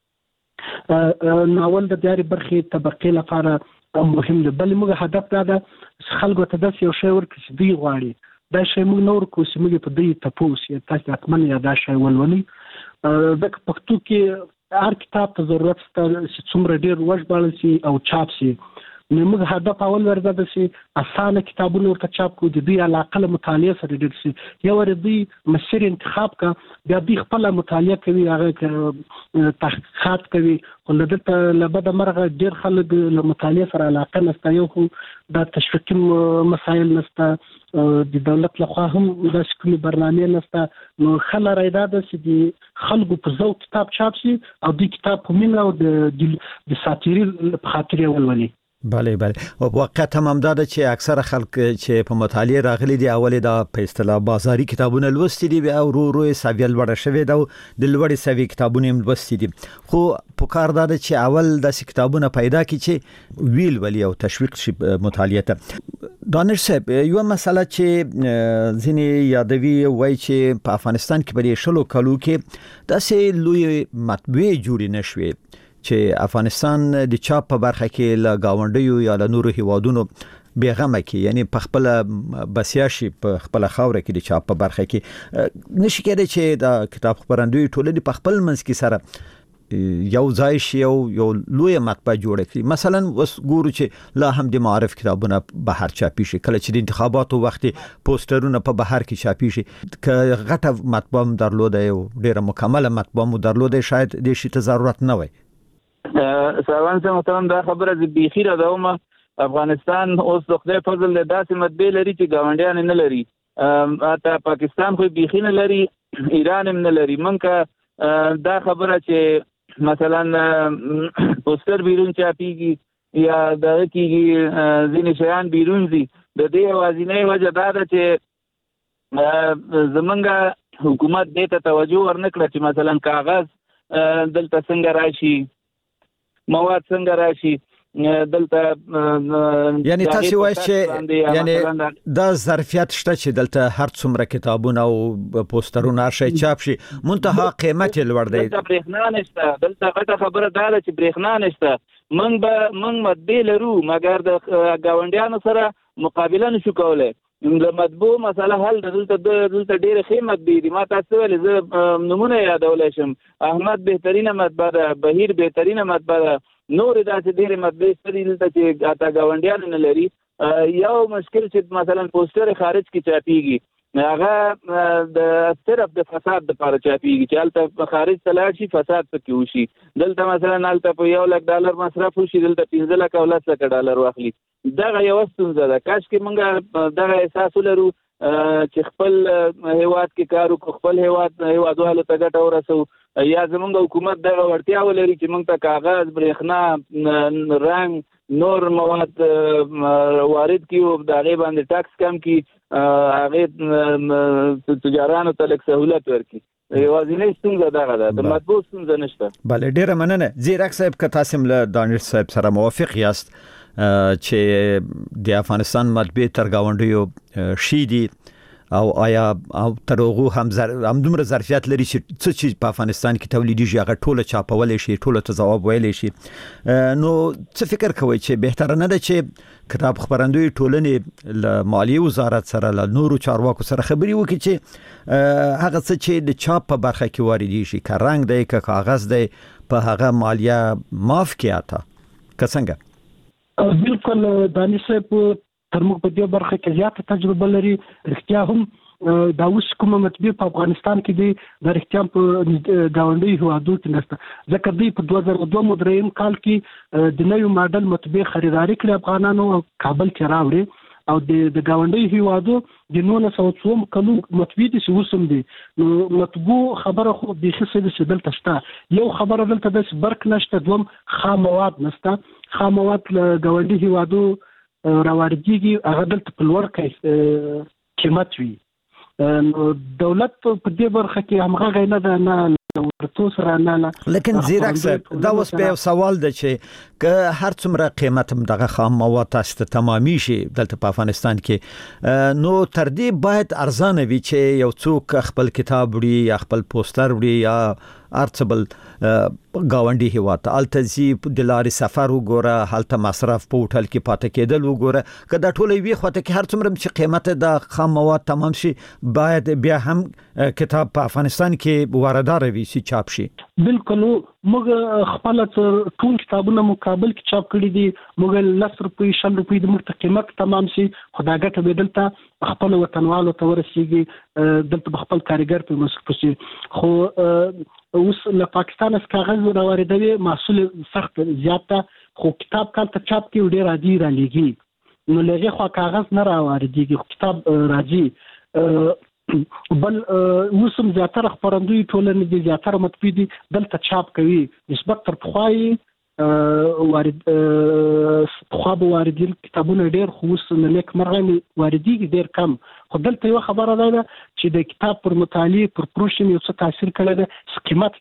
ناول د دیارې برخې طبقې لپاره مهم دی. بل موږ هدف دا ده خلکو ته داسې یو شی ورکړي چې دوی غواړي دا شی موږ نه ورکوو چې موږ په دوی تپوس یا تاسې حتما یا دا شی ولولئ. ځکه پښتو کې هر کتاب ته ضرورت شته چې څومره ډېر وژباړل شي او چاپ شي. نو موږ هدف اول ورته ده چې اسانه کتابونه ورته چاپ کړو د دوی علاقه له مطالعې سره ډېر شي. یو ور دوی مسیر انتخاب کا بیا دوی خپله مطالعه کوي هغه تحقیقات کوي خو له دلته له بده مرغه ډېر خلک له مطالعې سره علاقه نشته. یو خو دا تشویقي مسایل نشته د دولت لخوا هم داسې کومې برنامې نشته. نو ښه لاره دا ده چې د خلکو په ذوق کتاب چاپ شي او دوی کتاب په مینه او د ساتیري په خاطر یې ولولي. بله بله او واقعیت هم همدا ده چې اکثره خلک چې په مطالعه راغلي دي اولې دا په اصطلاح بازاري کتابونه لوستي دي بیا ورو ورو یې سویه لوړه شوې ده او د لوړې سویې کتابونه هم لوستي دي. خو پکار دا ده چې اول داسې کتابونه پیدا کړي چې ویل ولي او تشویق شي مطالعه ته. دانش صاحب یو مسله چې ځینې یادوي وایي چې په افغانستان کې په شلو کالو کې داسې لوی مطبوعې جوړې نه شوې چې افغانستان د چاپ په برخه کې له گاونډیو یا له نورو هیوادونو بیغمه کې یعنی په خپل بسیاشي په خپل خاوره کې د چاپ په برخه کې نشي کېدای چې د کتاب خبرندوی ټولنې په خپل منځ کې سره یو ځای شي او یو لوی مطبعه جوړ کړي. مثلا وس ګورو چې لا هم د معارف کتابونه بهر چاپی شي کله چې د انتخاباتو وخت پوسټرونه په بهر کې چاپی شي که غټه مطبعه درلوده او ډیره مکمله مطبعه درلوده شاید د شي ته ضرورت نه وي. سلام سم محترم دا خبره د بیخي را دومه افغانستان اوس د خدای فضل له داسې مطبعې لري چې ګاونډیان نه لري. اته پاکستان خو بیخي نه لري ایران هم نه لري. منکه دا خبره چې مثلا پوسټر بیرون چاپیږي یا دغه کېږي ځینې شیان بیرون ځي د دې یوازینۍ وجه دا ده چې زمونږ حکومت دې ته توجه ورنکړه چې مثلا کاغذ دلته څنګه راشي مواد څنګه راشي دلته یعنی تاسو وایئ چې یعنی دا ظرفیت شته چې دلته هر څومره کتابونه او پوسټرونه شي چاپ شي منتها قیمت لوړ دی. دلته برېښنا نشته. دلته غټه خبره دا ده چې برېښنا نشته. موږ به موږ مطبعې لرو مګر د ګاونډیانو سره مقابله نشو کولی. د مطبوع مسله حل دلته دلته ډېرې ښې مطبعې دي. ما تاسو ویلې زه نومونه یادولی شم. احمد بهترینه مطبعه ده، بهیر بهترینه مطبعه ده، نورې داسې ډېرې مطبعې شته دي دلته چې اته ګاونډیان نه لري. یو مشکل چې مثلا پوسټر خارج کې چاپیږي هغه د صرف د فساد لپاره چاپیږي چې هلته خارج ته لاړ شي فساد پکې وشي. دلته مثلا هلته په یو لک ډالر مصرف وشي دلته پنځه لکه او لس لکه ډالر واخلي. دغه یوه ستونزه ده. کاشکې موږ دغه احساس ولرو چې خپل هیواد کې کار وکړو، خپل هیواد هیوادوالو ته ګټه ورسوو، یا زمونږ حکومت دغه وړتیا ولري چې موږ ته کاغذ، برېښنا، رنګ، نور مواد وارد کړي او د هغې باندې ټاکس کم کړي، هغې تجارانو ته لږ سهولت ورکړي. یوازینۍ ستونزه دغه ده، د مطبوع ستونزه نشته. بله ډېره مننه. زیرک صاحب که تاسو هم له دانش صاحب سره موافق یاست چې د افغانستان مطبعې تر ګاونډیو شي دي او آیا او تر هغو هم زر... هم دومره ظرفیت لري چې څه چې په افغانستان کې تولیدیږي هغه ټوله چاپولی شي، ټوله ته ځواب ویلی شي. نو څه فکر کوئ چې بهتره نه ده چې کتاب خپرندوی ټولنې له مالیې وزارت سره له نورو چارواکو سره خبرې وکړي چې هغه څه چې د چاپ په برخه کې واردېږي شي، که رنګ دی که کاغذ دی، په هغه مالیه معاف کړي اته که څنګه؟ بالکل دانش صاحب تر موږ په دې برخه کې زیاته تجربه لري. رښتیا هم دا اوس کومه مطبعې په افغانستان کې دي دا رښتیا په ګاونډیو هیوادونو کې نشته، ځکه دوی په دوه زره دوه درېیم کال کې د نوي ماډل مطبعې خریداري کړې افغانانو او کابل کې راوړې او د ګاونډیو هیوادو د نولس سوه څووم کلو مطبعې دي چې اوس هم دي. نو مطبوع خبره خو بیخي څه دي چې دلته شته. یو خبره دلته داسې برق نشته، دوم خام مواد نشته. خام مواد له ګاونډي هیوادو راواردېږي، هغه دلته په لوړ قیمت وي. نو دولت په دې برخه کې همغه غینه ده نه ورته سره نه. لیکن زیرک صاحب دا اوس به سوال ده چې که هر څومره قیمت هم دغه خام مواد تاسو ته تمامي شي دلته په افغانستان کې نو تر دې باید ارزانه وي چې یو څوک خپل کتاب وړي یا خپل پوسټر وړي یا ارتبل گاونډي هیواد التزی د لارې سفر وګوره هلته مصرف په هوټل کې پاتې کېدل وګوره که دا ټول وی خو ته کې هر څومره چې قیمت د خام مواد تمام شي باید بیا هم کتاب په افغانستان کې واردات وي چې چاپ شي. بالکل موږ خپل ټول کتابونه مقابل کې چاپ کړي دي. موږ لس روپۍ شل روپۍ د مرته قیمت تمام شي خدای ګټه به دلته خپل وطنوالو ته ورسیږي دلته خپل کارګر په مصرف شي. خو اوس له پاکستان څخه کاغذ راوړدوي محصول سخت زیات خو کتاب کال ته چاپ کې ډیر عادي را لګي نو لږه خو کاغذ نه راوړديږي کتاب راځي بل موسم زیاتره خبرندوی ټولنې دي زیاتره مطبوع دي دلته چاپ کوي نسبت تر پخوای وارد خو به واردین کتابونه ډیر خو اوس ملک مرغه واردېږي ډیر کم خو دلته یو خبره ده چې د کتاب پر مطالعه پر پروشن یو څه تاثیر کړی دی قیمت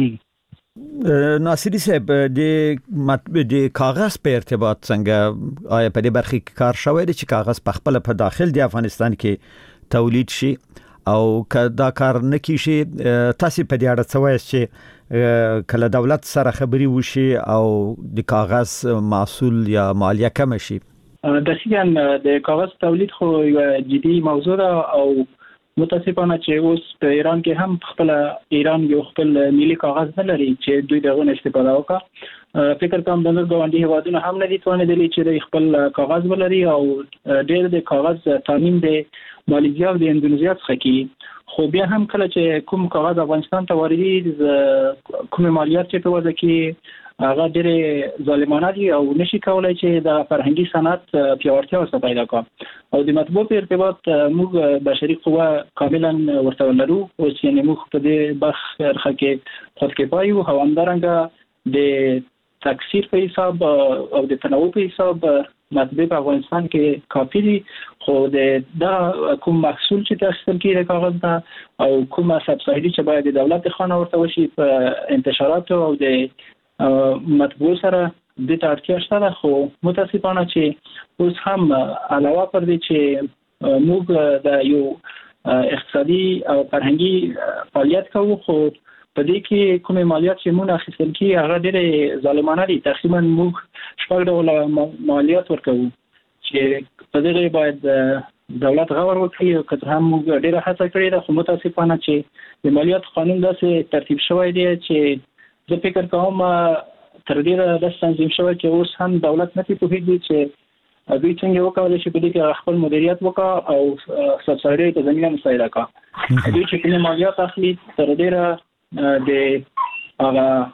تمامېږي. ناصری صاحب د مطبوع د کاغذ په ارتباط څنګه آیا په دې برخه کې کار شوی دی چې کاغذ په خپل په داخل د افغانستان کې تولید شي او که دا کار نه کیشي تاسو په دې اړه څه وایئ چې کله دولت سره خبري وشي او د کاغذ محصول یا مالیه کم شي؟ د سیان د کاغذ تولید خو یو جدي موضوع ده او متاسفانه چې اوس په ایران کې هم خپل ایران یو خپل ملي کاغذ نه لري چې دوی دغه استفاده وکړي. فکر کوم د نور ګاونډي هیوادونو هم نه دي توانېدلي چې خپل کاغذ ولري او ډېر د کاغذ تامین د ماليزیا او د اندونیزیا څخه کی خو بیا هم کله چې کوم کاغذ افغانستان ته واردېږي کوم مالیات چې په وځي کې هغه ډېر ظالمانه دي او نشي کولای چې د فرهنګي صنعت پیاوړتیا وسه پیدا کړي او د مطبوع په ارتباط موږ بشري قوه کاملا ورته لرو او چې موږ په دې برخه کې خود کفایي او همدارنګه د تکثیر په حساب او د تنوع په حساب مطبوع په افغانستان کې کافي دي خو د دا کوم محصول چې تاسو کې کاغذ ده او کومه سبسایډي چې باید د دولت خانه ورته وشي په انتشارات او د مطبوع سره د تاړتیا شته خو متاسفانه چې اوس هم علاوه پر دې چې موږ د یو اقتصادي او فرهنګي فعالیت کوو خو په دې کې کومه مالیات چې مونږ اخیستل کی هغه ډېر ظالمانه دي. تقریبا موږ شپږ ډول مالیات ورکوو چې په دې باید دولت غور وکړي او که هم موږ ډېر هڅه کړې ده خو متاسفانه چې د مالیات قانون داسې ترتیب شوی دی چې زه فکر کوم تر ډیره د تنظیم شوی چې اوس هم دولت نه پوهیږي چې دوی څنګه وکولای شي په دې کې خپل مدیریت وکړي او سبسایډي ته زمينه مساعده کړي. دوی چې کوم مالیات اخلي تر ډیره د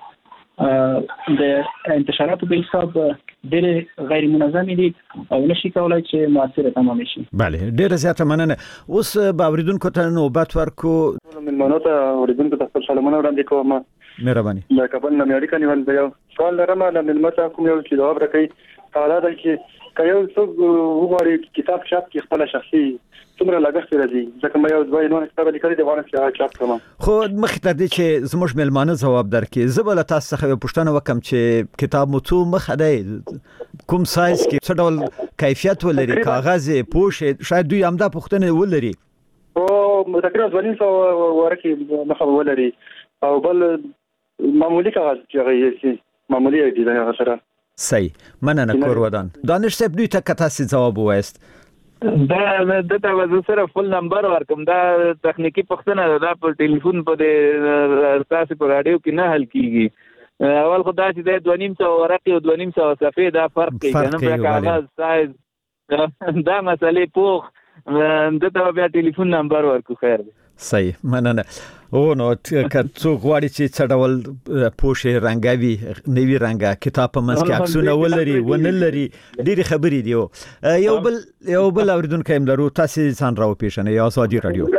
هغه د انتشاراتو په حساب ډېر غیر منظم دي او نشي کولای چې موثر تمام شي. بله ډېر زیاته مننه. اوس به اوریدونکو ته نوبت ورکو. ملمنو ته اوریدونکو ته خپل سلامونه وړاندې کوم. مهرباني. دا کبل نه مې اړیکه نیول دی. سوال لرم نه ملمت کوم یو چې جواب راکړي حواله ده چې کایو څوک وګوري کتاب چاپ کې خپل شخصي څومره لګښت راځي ځکه مې یو دوی نو کتاب لیکلي دی وانه چې چاپ کوم. خو مخ ته دي چې زموږ ملمانه جواب درکې زبل تاسو څخه پوښتنه وکم چې کتاب مو څو مخ دی کوم سایز کې څه ډول کیفیت ولري کاغذ پوښ شاید دوی همدا پوښتنه ولري او تقریبا ځوانین سو ورکه مخه ولري او بل معمولی کاغذ چې غوښتي معمولی دی دا غسره صحیح مننه کور ودان. دانش صاحب دوی ته کتاسي جواب وایست دا د تاسو سره فل نمبر ورکوم دا تخنیکی پښتنه دا په ټلیفون په تاسو په رادیو کې نه حل کیږي. اول خدای چې د دوه نیم سو ورقي او دوه نیم سو صفحه دا فرق کوي کنه په کاغذ سایز دا مسئله پوخ د ته بیا ټلیفون نمبر ورکو خیر دی. صحیح مننه. او نو که څوک غواړي چې څه ډول پوښي رنګوي نوی رنګه کتاب په منځ کې عکسونه ولري ونه لري ډېری خبرې دی. یو بل یو بل اوریدونکو هم لرو تاسو ځان راو پیښنه یا ازادي رادیو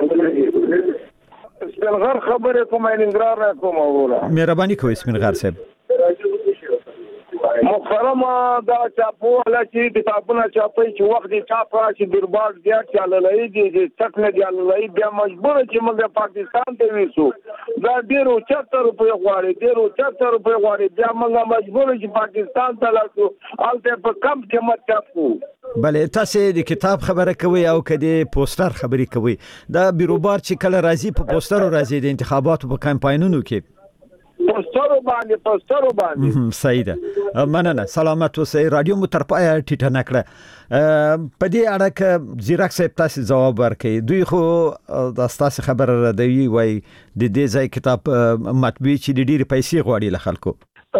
سپینغر خبره کومه انګرار کومه وره مهرباني کوئ سپینغر صاحب. محترمه دا چاپوله چې کتابونه چاپي چې وخت یې چاپ راشي دربار زیات چللای دي چې تک نه چللای بیا مجبور چې موږ پاکستان ته وېسو دا ډیرو چتر روپے غواړي ډیرو چتر روپے غواړي بیا موږ مجبور چې پاکستان ته لاړو الته په کم قیمت چاپو. بلې تاسو د کتاب خبره کوي او کدي پوسټر خبري کوي دا بیروبار چې کله راځي په پوسټر راځي د انتخاباتو په کمپاینونو کې پوسټر باندې پوسټر باندې صحیح ده. مننه سلامت اوسئ. رادیو مو تر پای ټیټه نکړه په دې اړه کې زیرک صاحب تاسو جواب ورکړي دوی خو د تاسو خبره ردوي وای د دې ځای کتاب مطبوعي چې د ډېری پیسې غواړي له خلکو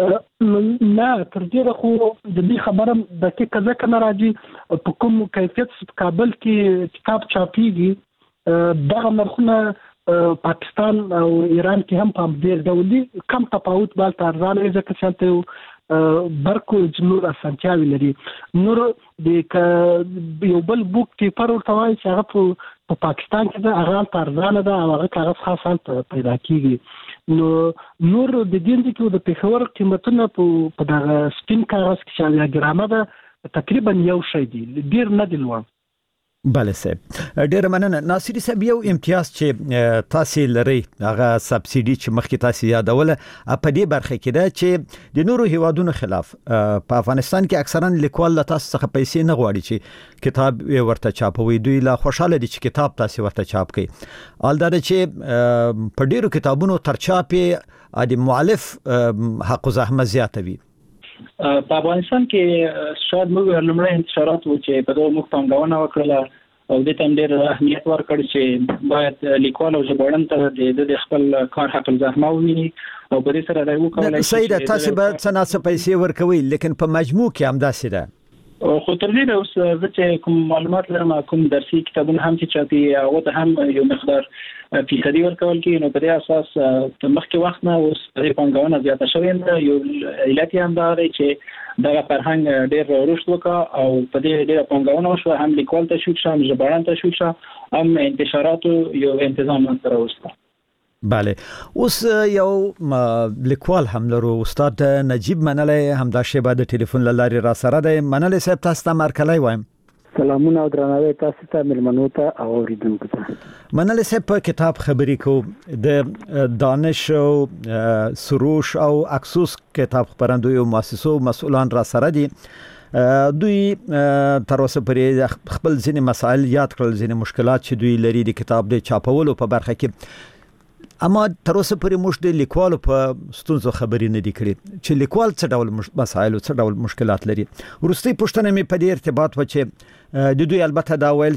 نه تر دې خو د دې خبره د کې کزه کنه راځي په کوم کیفیت په کابل کې کتاب چاپیږي دغه مرخونه پاکستان او ایران کې هم په ډیر ډول کم تفاوت بال ترځان ځکه چې برکو جنور اسانتیاوي لري نور د یو بل بوک کې پر ورتوای چې هغه په پاکستان کې د هغه ترځان ده او هغه کاغذ خاصه پیدا کیږي نو نور د دین کې د پیښور قیمتونه په دغه سپین کاغذ کې شامل ګرامه ده تقریبا یو شی دی ډیر نه دی لوړ. بله صاحب ډیر مننه. ناصری صاحب یو امتیاز چې تاسو لري هغه سبسيډي چې مخکې تاسو یادوله په دې برخه کې ده چې د نورو هیوادونو خلاف په افغانستان کې اکثرا لیکوال له تاسو څخه پیسې نه غواړي چې کتاب ورته چاپوي دوی لا خوشاله دي چې کتاب تاسو ورته چاپ کړي الدا چې په ډیرو کتابونو تر چاپې د مؤلف حق زحمت زیاتوي. په افغانستان کې شاید موږ لمړی انتشارات و چې په دوه مخ پانګونه وکړه او د تم ډېر اهمیت ورکړ چې باید لیکوال او ژباړن ته د خپل کار حق الزحمه وویني او په دې سره دا وکولای شي. سیده تاسو به څه ناڅه پیسې ورکوي لیکن په مجموع کې هم داسې ده خو تر دې اوس چې کوم معلومات لرم کوم درسي کتابونه هم چې چاپي هغه ته هم یو مقدار فیصدي ورکول کی نو په دې اساس مخکې وخت نه اوس په پنځونه زیاته شوې ده یو علت هم دا دی چې دا فرهنګ ډېر رشد وکړ او په دې ډېر پنځونه شو هم لیکوال ته شو شم ژباړن ته شو شم هم انتشارات یو تنظیم سره وسته. بله اوس یو لیکوال هم لرو استاد نجیب منلې هم دا شی بعد ټلیفون لاري را سره ده. منلې صاحب تاسو ته مرکلای وایم. سلامونه او درناوی تاسو ته ملمنو ته او اوریدونکو ته. منلې صاحب په کتاب خبرې کو د دانش او سروش او اکسوس کتاب خبرندوی او مؤسسو مسؤلان را سره دي دوی تر اوسه پرې خپل ځینې مسائل یاد کړل ځینې مشکلات چې دوی لري د کتاب د چاپولو په برخه کې اما تر اوسه پرې موږ د لیکوالو په ستونزو خبرې نه دي کړې چې لیکوال څه ډول مسایل او څه ډول مشکلات لري. ورستي پوښتنه مې په دې ارتباط و چې د دوی البته دا ویل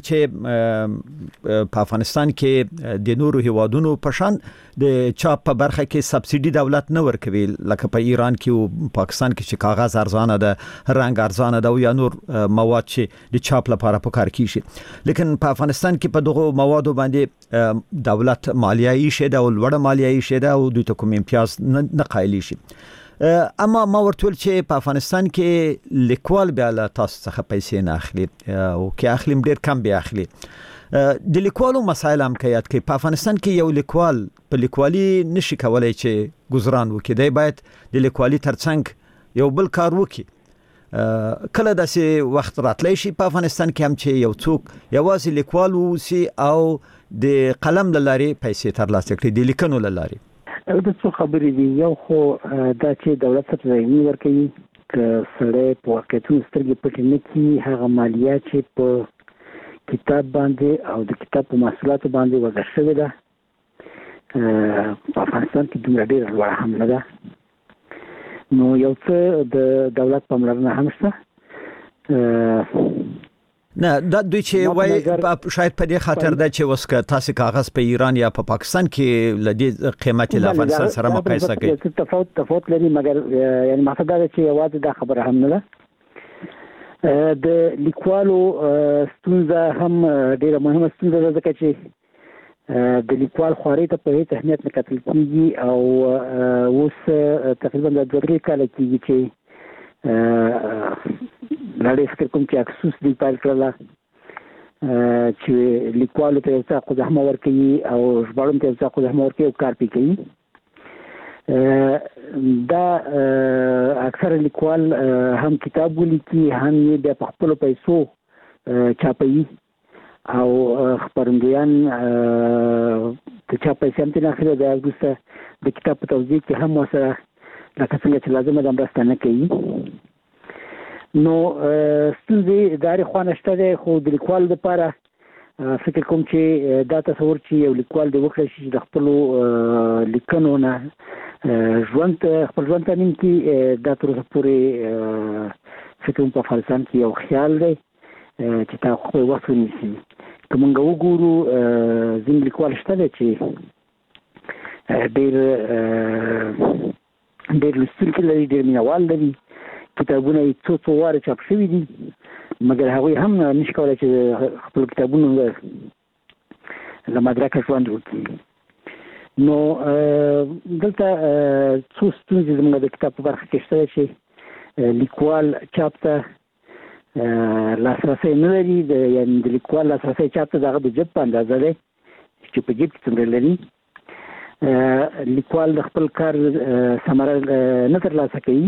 چې په افغانستان کې د نورو هیوادونو په شان د چاپ په برخه کې سبسيډي دولت نه ورکوي لکه په ایران کې او پاکستان کې چې کاغذ ارزانه ده رنګ ارزانه ده او یا نور مواد چې د چاپ لپاره په کار کیږي لیکن په افغانستان کې په دغه موادو باندې دولت مالیه یې شه د لوړه مالیه یې شه او دوی ته کوم امتیاز نه قایلی شي. اما ما ورتول چې په افغانستان کې لیکوال بیا له تاسو څخه پیسې نه اخلي او کې اخلیم ډیر کم بیا اخلي. د لیکوالو مسایل هم کیات کې په افغانستان کې یو لیکوال په لیکوالي نشي کولای چې گزاران وکړي دی باید د لیکوالي ترڅنګ یو بل کار وکړي. کله داسې وخت راتلی شي په افغانستان کې هم چې یو څوک یوازې لیکوال وسی او د قلم له لارې پیسې ترلاسه کړي د لیکنو له لارې. د څه خبرې دي یو خو دا چې دولت څه ځای ورکوي ک سره په واقعیتونو سترګې پټې نه کړي هغه مالیه چې په کتاب باندې او د کتاب په محصولاتو باندې وضع شوې ده په افغانستان کې دومره ډېره لوړه هم نه ده نو یو څه د دولت پاملرنه هم شته نه دا دوی چې وای شاید په دې خاطر ده چې وسکه تاسو کاغذ په ایران یا په پاکستان کې لدی قیمت له افغانستان سره مقایسه کوي تفاوت تفاوت لري مګر یعنی مقصد دا چې یوازې دا خبره هم نه ده د لیکوالو ستونزه هم ډیره مهمه ستونزه ده ځکه چې د لیکوال خواري ته په هیڅ اهمیت نه کتل کیږي او اوس تقریبا د دوه درې کال کېږي چې لړې فکر کوم چې اکسوس دی پایل کړل چې لیکوالو ته یو څه زحمت ورکوي او ژباړن ته یو څه زحمت ورکوي او کار پې کوي دا اکثر لیکوال هم کتاب ولیکي هم یې د خپل پیسو چاپي او خبرندویان ته چا پیسې هم نه اخلي د وروسته د کتاب په توضیح کې هم وسره لکه څنګه چې لازمه ده مرسته نه کوي. نو ستونزې د هرې خوا نشته دی، خو د لیکوال لپاره فکر کوم چې دا تصور چې یو لیکوال د وکړی شي د خپلو لیکنو نه ژوند خپل ژوند تامین کړي، دا تر اوسه پورې فکر کوم په افغانستان کې یو خیال دی چې تا خپل وخت ونیسي. که موږ وګورو ځینې لیکوال شته دی چې ډېر ډېر لوستونکي لري، ډېر مینهوال لري، کتابونه یې څو څو واره چاپ شوي دي، مګر هغوی هم نشي کولی چې خپل کتابونو له مدرکه ژوند وکړي. نو دلته څو ستونزې زموږ د کتاب په برخه کې شته چې لیکوال چاپ ته لاسرسی نه لري، یعنې د لیکوال لاسرسی چاپ ته د هغه د جب په اندازه دی چې په جب کې څومره لري. لیکوال د خپل کار ثمره نه ترلاسه کوي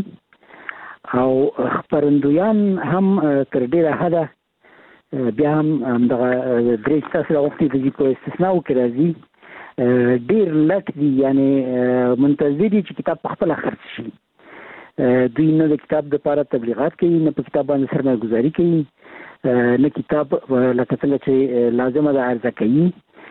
او خپرندویان هم تر ډېره حده بیا هم همدغه درې ستاسې د وختې د په استثناو کې راځي ډېر لټ دي، یعنې منتظر دي چې کتاب په خپله خرڅ شي. دوی نه د کتاب دپاره تبلیغات کوي، نه په کتاب باندې سرمایه ګذاري کوي، نه کتاب لکه څنګه چې لازمه ده عرضه کوي،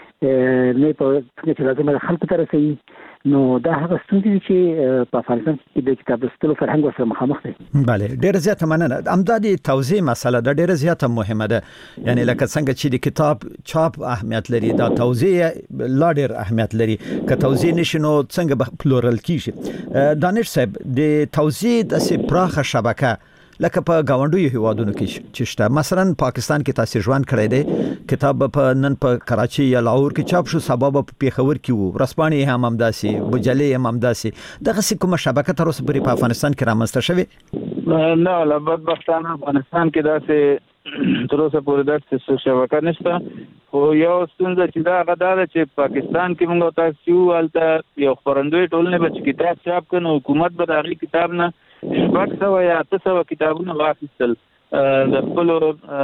نه په څنګه چې لازمه ده خلکو ته رسوي. نو دا هغه ستونزې دي چې په افغانستان کې د کتاب لوستلو فرهنګ ورسره مخامخ دی. بله، ډېره زیاته مننه. همدا د توزیع مسله ده ډېره زیاته مهمه ده، یعنی لکه څنګه چې د کتاب چاپ اهمیت لري، دا توزیع لا ډېر اهمیت لري. که توزیع نشي نو څنګه به پلورل کیږي؟ دانش صاحب، د توزیع داسې پراخه شبکه لکه په گاونډیو هیوادونو کې چې شته، مثلا پاکستان کې تاسو ژوند کړی دی، کتاب په نن په کراچي یا لاهور کې چاپ شو، سبا په پیښور کې وو، رسپانې هم همداسې، بجلې هم همداسې. دغه کومه شبکه تر اوسه پورې په افغانستان کې رامنځته شوې؟ نه، لا بدبختانه افغانستان کې داسې تر اوسه پورې داسې شبکه نشته. خو یو ستونزه چې دا هغه دا ده چې پاکستان کې موږ تاسو یو هلته یو خپرندوی ټولنې به چې کتاب چاپ کړي نو حکومت به د هغې کتاب نه شپږ سوه یا اته سوه کتابونه واخیستل د خپلو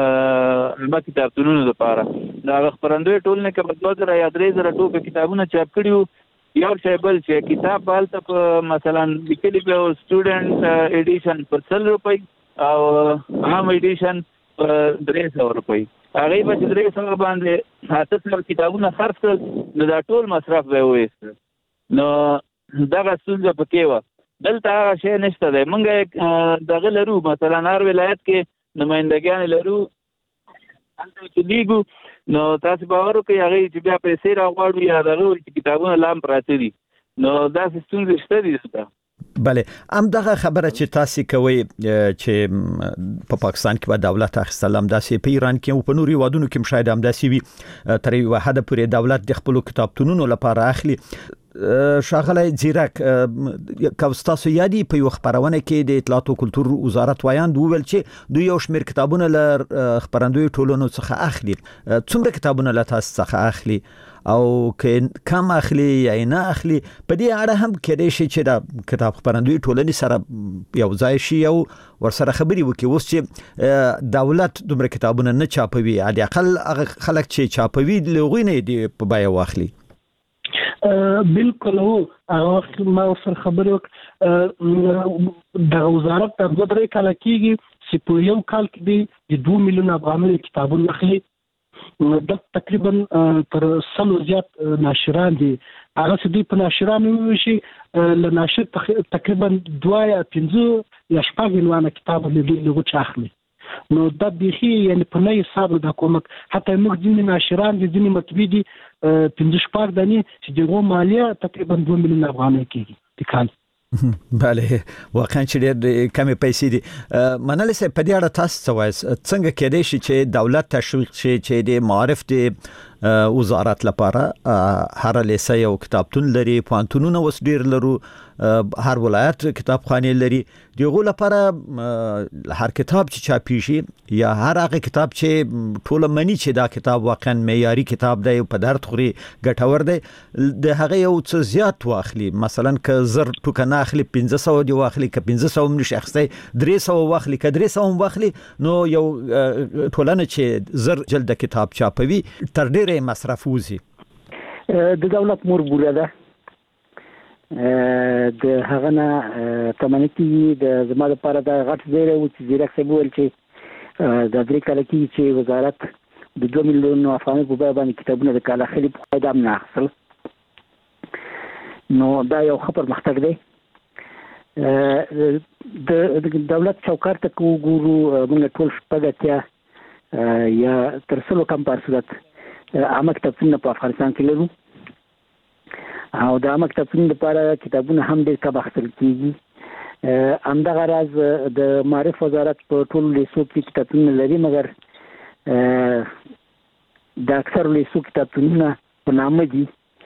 عامه کتابتونونو لپاره. د هغه خپرندوی ټولنې که به دوه زره یا درې زره ټوکه کتابونه چاپ کړي وو، یو شی بل چې کتاب به هلته په مثلا لیکلي به یو سټوډنټ ایډیشن په سل روپۍ او عام ایډیشن په درې سوه روپۍ، هغې به چې درې سوه باندې اته سوه کتابونه خرڅ کړل نو دا ټول مصرف به یې وویسته. نو دغه ستونزه پکې وه. دلته هغه شی نشته دی. موږ دغه لرو، مثلا هر ولایت کې نمایندګیان لرو، هلته چې لیږو نو تاسو باور وکړئ هغې چې بیا پیسې راغواړو یا دغه وایي چې کتابونه لا هم پراته دي. نو داسې ستونزې شته دي دلته. بله، همدغه خبره چې تاسو کوئ چې په پاکستان کې به دولت اخیستل، همداسې په ایران کې او په نورو هیوادونو کې هم شاید همداسې وي، تر یوه حده پورې دولت د خپلو کتابتونونو لپاره اخلي. ښاغلی ځیرک، که ستاسو یادي په یو خپرونه کې د اطلاعات او کلتور وزارت وایاند وویل چې دوی یو شمېر کتابونه له خپرندویو ټولنو څخه اخلي. څومره کتابونه له تاسو څخه اخلي او که کم اخلي یا نه اخلي؟ په دې اړه هم کېدای شي چې د کتاب خپرندوی ټولنې سره یو ځای شي او ورسره خبرې وکړي. اوس چې دولت دومره کتابونه نه چاپوي، حداقل هغه خلک چې چاپوي له هغوی نه یې په بیه واخلي. بالکل هو، هغه وخت ما ورسره خبرې وکړې. دغه وزارت د دوه درې کاله کېږي چې په یو کال کې د دوه میلیونه افغانیو کتابونه اخلي. د تقریبا تر سلو زیات ناشران دي، هغه چې دوی په ناشرانو وویشي له ناشر تقریبا دوه یا پنځه یا شپږ عنوانه کتاب له دوی له غوچ اخلي. نو دا بیخي یعنې په نه حساب د حکومت، حتی موږ ځینې ناشران دي، ځینې مطبعې دي پنځه شپږ دانې چې د هغو مالیه تقریبا دوه میلیونه افغانۍ کېږي د کال. بله، واقعا چې ډېر کمې پیسې دي. منلي صاحب، په دې اړه تاسو څه وایاست؟ څنګه کېدای شي چې دولت تشویق شي چې د معارف د وزارت لپاره هر لیسه یو کتابتون لري، پوهنتونونه وس ډیر لرو، هر ولایت کتابخانه لري. دغه لپاره هر کتاب چې چاپیږي یا هر هغه کتاب چې ټول منی چې دا کتاب واقعا معیاري کتاب دی په درد خوري ګټور دی، د هغه یو څه زیات واخلي، مثلا که زر ټوکنه اخلي پنځه سوه دی واخلي، که پنځه سوه هم نشي اخستی درې سوه واخلي، که درې سوه هم واخلي، نو یو ټولنه چې زر جلد کتاب چاپوي تر ډیره مصرف وزي. د دولت مور بوله ده د هغه نه تمنې کې د زما لپاره د غټ زیره و چې زیرک څه ویل چې د درې کال کې چې وزارت د دوه میلیون افغانۍ په بیه باندې کتابونه د کاله خلی په قاعده نه اخیستل، نو دا یو ښه پرمختګ دی. د دولت چوکاټ ته که وګورو موږ ټول شپږ اتیا یا تر سلو کم په صورت عامه کتابتونونه په افغانستان کې لرو، او د عامه کتابتونونو لپاره کتابونه هم ډېر کم اخیستل کېږي. همدغه راز د معارف وزارت په ټولو لیسو کې کتابتونونه لري، مګر د اکثرو لیسو کتابتونونه په نامه دي،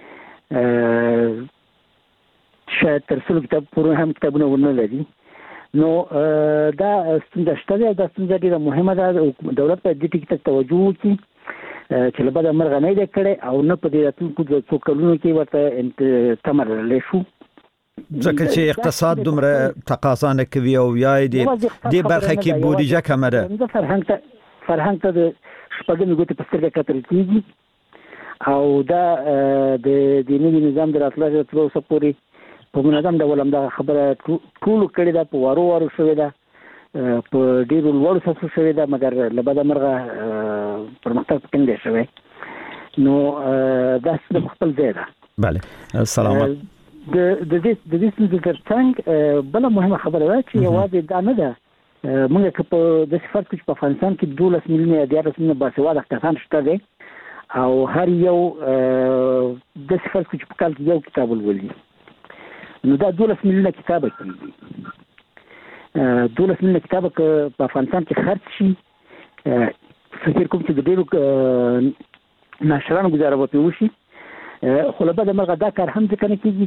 شاید تر سلو کتاب پورې هم کتابونه ونه لري. نو دا ستونزه شته ده، دا ستونزه ډېره مهمه ده. دولت باید دې ټکي ته توجه وکړي چې له بده مرغه نه دی کړی او نه په دې راتلونکو دوه څو کلونو کې ورته تمه لرلی شو، ځکه چې اقتصاد دومره تقاضا نه کوي او یا دې برخه کې بودیجه کمه ده. فرهنګ ته فرهنګ ته د شپږمې ګوتې په سترګه کتل کېږي، او دا د دیني نظام د راتلو تر اوسه پورې په منظم ډول همدغه خبره ټولو کړې ده، په وارو وارو شوې ده، په ډېرو لوړو سطحو شوې ده، مګر له بده مرغه پرمختګ پکې نه دی شوی. نو دا څه خپل ځای ده. بله سلامت. د دې د دې څه تر څنګ بله مهمه خبره ده چې یوازې دا نه ده، موږ که په داسې فرض کړو چې په افغانستان کې دولس میلیونه یا دیارلس میلیونه باسواده کسان شته دی، او هر یو داسې فرض کړو چې په کال کې یو کتاب ولولي، نو دا دولس میلیونه کتابه کېږي. دولس میلیونه کتابه که په افغانستان کې خرڅ شي، فکر کوم چې د ډېرو ناشرانو ګزاره به پرې وشي. خو له بده مرغه دا کار هم ځکه نه کېږي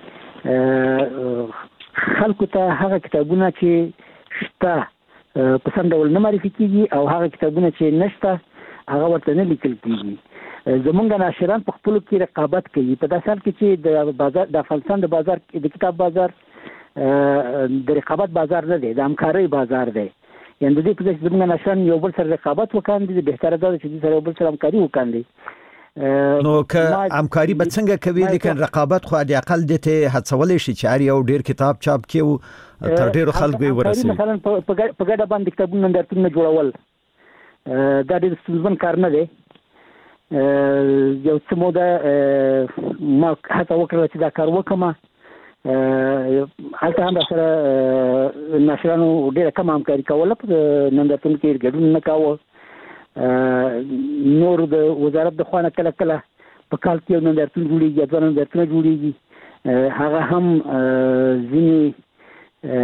چې خلکو ته هغه کتابونه چې شته په سم ډول نه معرفي کېږي، او هغه کتابونه چې نشته هغه ورته نه لیکل کېږي. زمونږ ناشران په خپلو کې رقابت کوي په داسې حال کې چې د بازار د افغانستان د بازار د کتاب بازار د رقابت بازار نه دی، د همکارۍ بازار دی. یعنې د دې په ځای چې زمونږ ناشران یو بل سره رقابت وکاندي، بهتره دا ده چې دوی سره یو بل سره همکاري وکاندي. نو که همکاري به څنګه کوي، لیکن رقابت خو د اقل د ته هڅولی شي چې هر یو ډیر کتاب چاپ کړي او تر ډیرو خلکو یې ورسوي. مثلا په ګډه باندې کتابونه نندارتونونه جوړول دا ډېر ستونزمن کار نه دی. یو څه موده ما هڅه وکړله چې دا کار وکړم، هلته هم راسره ناشرانو ډېره کمه همکاري کوله، په نندارتون کې ګډون نه کاوه. نور د وزارت د خوا نه کله کله په کال کې یو نندارتون جوړېږي یا دوه نندارتونه جوړېږي، هغه هم ځینې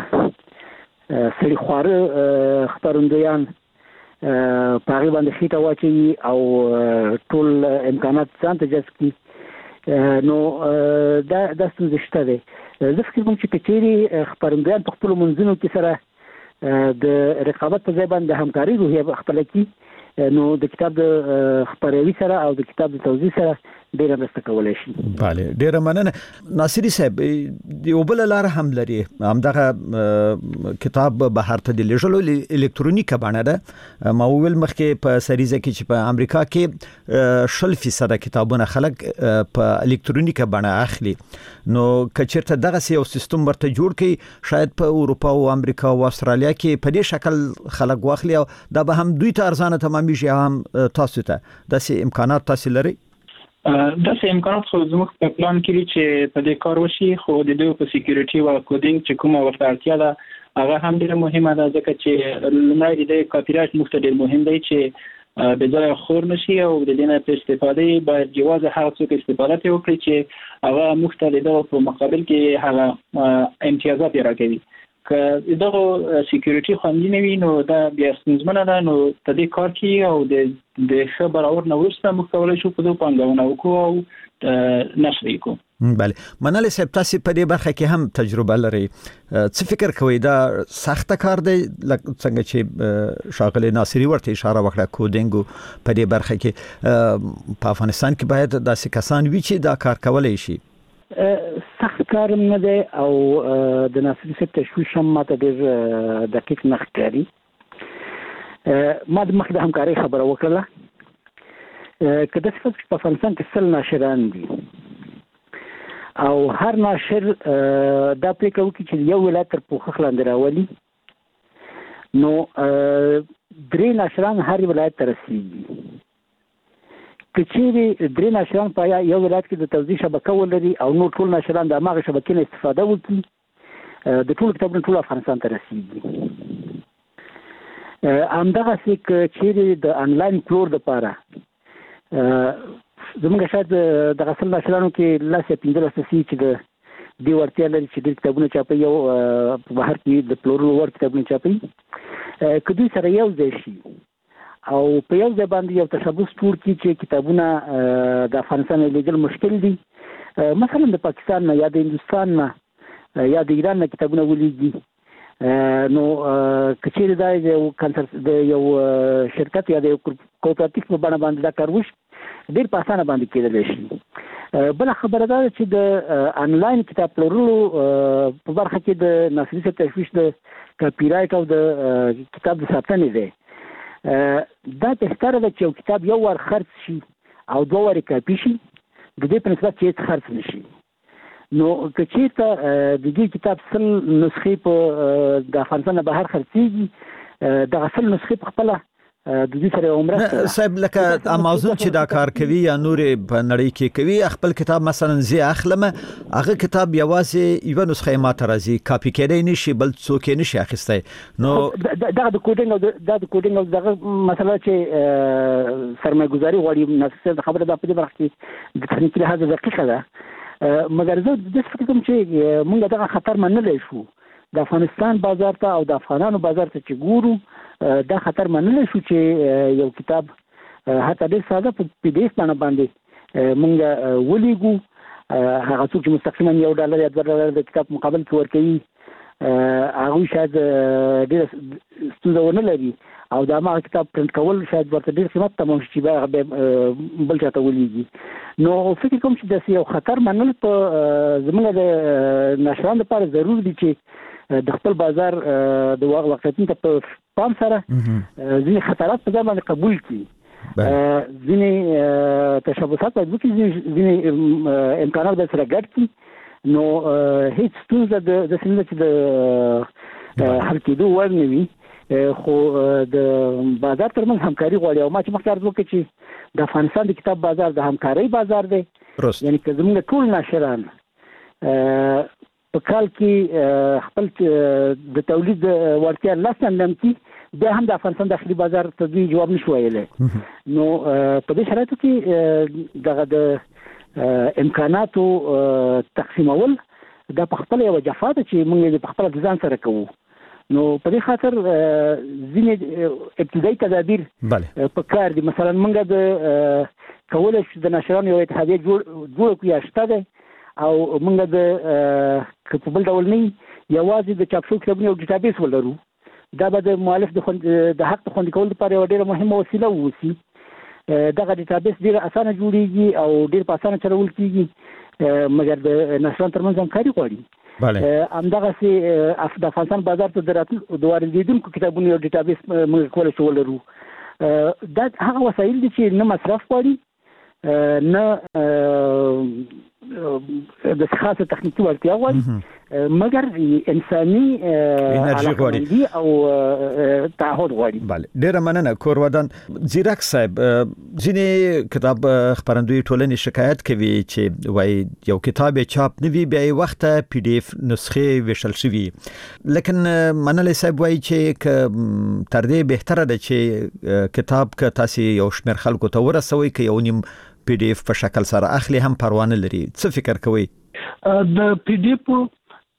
سړي خواره خپرندویان په هغې باندې خېټه واچوي او ټول امکانات ځان ته جذب کړي. نو دا دا ستونزې شته دی. زه فکر کوم چې که چېرې خپرندویان په خپلو منځونو کې سره د رقابت په ځای باندې د همکارۍ روحیه خپله کړي، نو د کتاب د خپروي سره او د کتاب د توزیع سره ډېره مرسته کولی شي. بله ډېره مننه. ناصري صاحب یو بله لاره هم لري، همدغه کتاب بهر ته د لېږلو الکترونیکه بڼه ده. ما وویل مخکې په سریزه کې چې په امریکا کې شل فیصده کتابونه خلک په الکترونیکه بڼه اخلي، نو که چېرته دغسې یو سیستم ورته جوړ کړي، شاید په اروپا او امریکا او استرالیا کې په دې شکل خلک واخلي، او دا به هم دوی ته ارزانه تمامیږي، هم تاسو ته داسې امکانات تاسو لرئ؟ داسې امکانات خو زموږ په پلان کې دي چې په دې کار وشي، خو د دوی په سکیورټي او کوډینګ چې کومه ورته اړتیا ده هغه هم ډېره مهمه ده، ځکه چې لومړی د کاپي رایټ موږ ته ډېر مهم دی چې بې ځایه خور نشي، او د دې نه په استفادې باید جواز هغه څوک استفاده ترې وکړي چې هغه موږ ته د دغه په مقابل کې هغه امتیازات یې راکوي. که دغه سکیورټي خوندي نه وي نو دا بیا ستونزمنه ده. نو د دې کار کې او د د ښه برابر نه وروسته موږ کولی شو په دغه پانګونه وکړو او نشر یې کړو. بله منل صاحب تاسو په دې برخه کې هم تجربه لرئ، څه فکر کوئ دا سخت کار دی څنګه چې شاغلی ناصری ورته اشاره وکړه کوډینګ په دې برخه کې په افغانستان کې باید داسې کسان وي چې دا کار کولای شي؟ سخت کار نه دی او د ناصری صاحب تشویش هم ماته ډېر دقیق نه ښکاري. ما د مخکې د همکارۍ خبره وکړله، که داسې فرض په افغانستان کې سل ناشران دي او هر ناشر دا پرېکړه وکړي چې یو ولایت تر پوښښ لاندې راولي نو درې ناشران هر ولایت ته رسېږي. که چیرې درې ناشران په یو ولایت کې د توزیع شبکه ولري او نور ټول ناشران د هماغه شبکې نه استفاده وکړي د ټولو کتابونو ټول افغانستان ته رسېږي. همدغسې که چیرې د انلاین پلور دپاره زموږ شاید دغه سل ناشرانو کې لس یا پنځلس کسي چې د دې وړتیا لري چې ډېر کتابونه چاپوي او په بهر کې د پلورلو وړ کتابونه چاپوي، که دوی سره یو ځای شي او په یو ځای باندې یو تشبث جوړ کړي چې کتابونه د افغانستان لیدل مشکل دي، مثلا د پاکستان نه یا د هندوستان نه یا د ایران نه کتابونه ولیږي، نو که چیرې دا یو د یو شرکت یا د یو کوپراتیف په بڼه باندې دا کار وشي ډېر په اسانه باندې کېدلی شي. بله خبره دا ده چې د انلاین کتاب پلورلو په برخه کې د ناصري صاحب تشویش د کاپي رایټ او د کتاب د ساتنې دی. دا بهتره ده چې یو کتاب یو وار خرڅ شي او دوه وارې کاپي شي، د دې په نسبت چې هېڅ خرڅ نه شي. نو که چېرته د دې کتاب سل نسخې په د افغانستان نه بهر خرڅېږي، دغه سل نسخې په خپله د دې سره عمره صاحب لکه امازون چې دا کار کوي یا نور په نړۍ کې کوي، خپل کتاب مثلا زه اخلم هغه کتاب یوازې یو نسخه ماته راځي، کاپي کېدای نشي بل څوک یې نشي اخیستی. نو دغه د کوډینګ او د کوډینګ او دغه مسله چې سرمایه ګزاري غواړي، نفس خبره د په دې برخه کې د تخنیکي لحاظ دقیقه ده، مګر زه د فکر کوم چې موږ دغه خطر منلی شو د افغانستان بازار ته او د افغانانو بازار ته چې ګورو دا خطر منلی شو چې یو کتاب حتی ډېر ساده په پی ډي ایف باندې باندې موږ ولیږو، هغه څوک چې مستقیما یو ډالر یا دوه ډالر د کتاب مقابل کې ورکوي هغوی شاید ډېره ستونزه ونه لري او د هماغه کتاب پرنټ کول شاید ورته ډېر قیمت تمام شي چې هغه بیا بل چا ته ولیږي. نو فکر کوم چې داسې یو خطر منل په زموږ د ناشرانو لپاره ضرور دي چې د خپل بازار د واقعیتونو ته په پام سره ځینې خطرات په ځان باندې قبول کړي، ځینې تشبثات باید وکړي، ځینې امکانات باید سره ګډ کړي، نو هیڅ ستونزه داسې نه ده چې د حل کېدو وړ نه وي، خو د بازار ترمنځ همکاري غواړي. او ما چې مخکې عرض وکړه چې د افغانستان د کتاب بازار د همکارۍ بازار دی، یعنې که زموږ ټول ناشران په کال کې خپل د تولید وړتیا لس چندان کړي بیا هم د افغانستان داخلي بازار ته دوی جواب نشي ویلی. نو په دې شرایطو کې دغه د امکاناتو تقسیمول دا په خپله یوه جفا ده چې موږ یې په خپله د ځان سره کوو. نو په دې خاطر ځینې ابتدایي تدابیر په کار دي. مثلا موږ د کولی شو د ناشرانو یو اتحادیه جوړه کړو یا شته دی او موږ د که په بل ډول نه یوازې د چاپ شوو کتابونو یو ډیټابیس ولرو، دا به د مؤلف د حق د خوندي کولو لپاره یوه ډېره مهمه وسیله واوسي. دغه ډیټابیس ډېره اسانه جوړېږي او ډېر په اسانه چلول کېږي، مګر د ناشرانو ترمنځ همکاري غواړي. همدغسې د افغانستان بازار ته د واردېدونکو کتابونو یو ډیټابیس موږ کولی شو ولرو. دا هغه وسایل دي چې نه مصرف غواړي نه د خاصه تخنیکي وړتیا غواړي، مګر انساني علاقمندي او تعهد غواړي. بله ډېره مننه. کورودان زیرک صاحب، ځینې کتاب خپرندوی ټولنې شکایت کوي چې وایي یو کتاب چاپ نه وي بیا یې وخته پی ډي ایف نسخې ویشل شوي، لیکن منلی صاحب وایي چې تر دې بهتره ده چې کتاب که تاسې یو شمېر خلکو ته ورسوئ که یو نیم پی ډي ایف په شکل سره اخلي هم پروا نه لري. څه فکر کوئ؟ د پی ډي ایف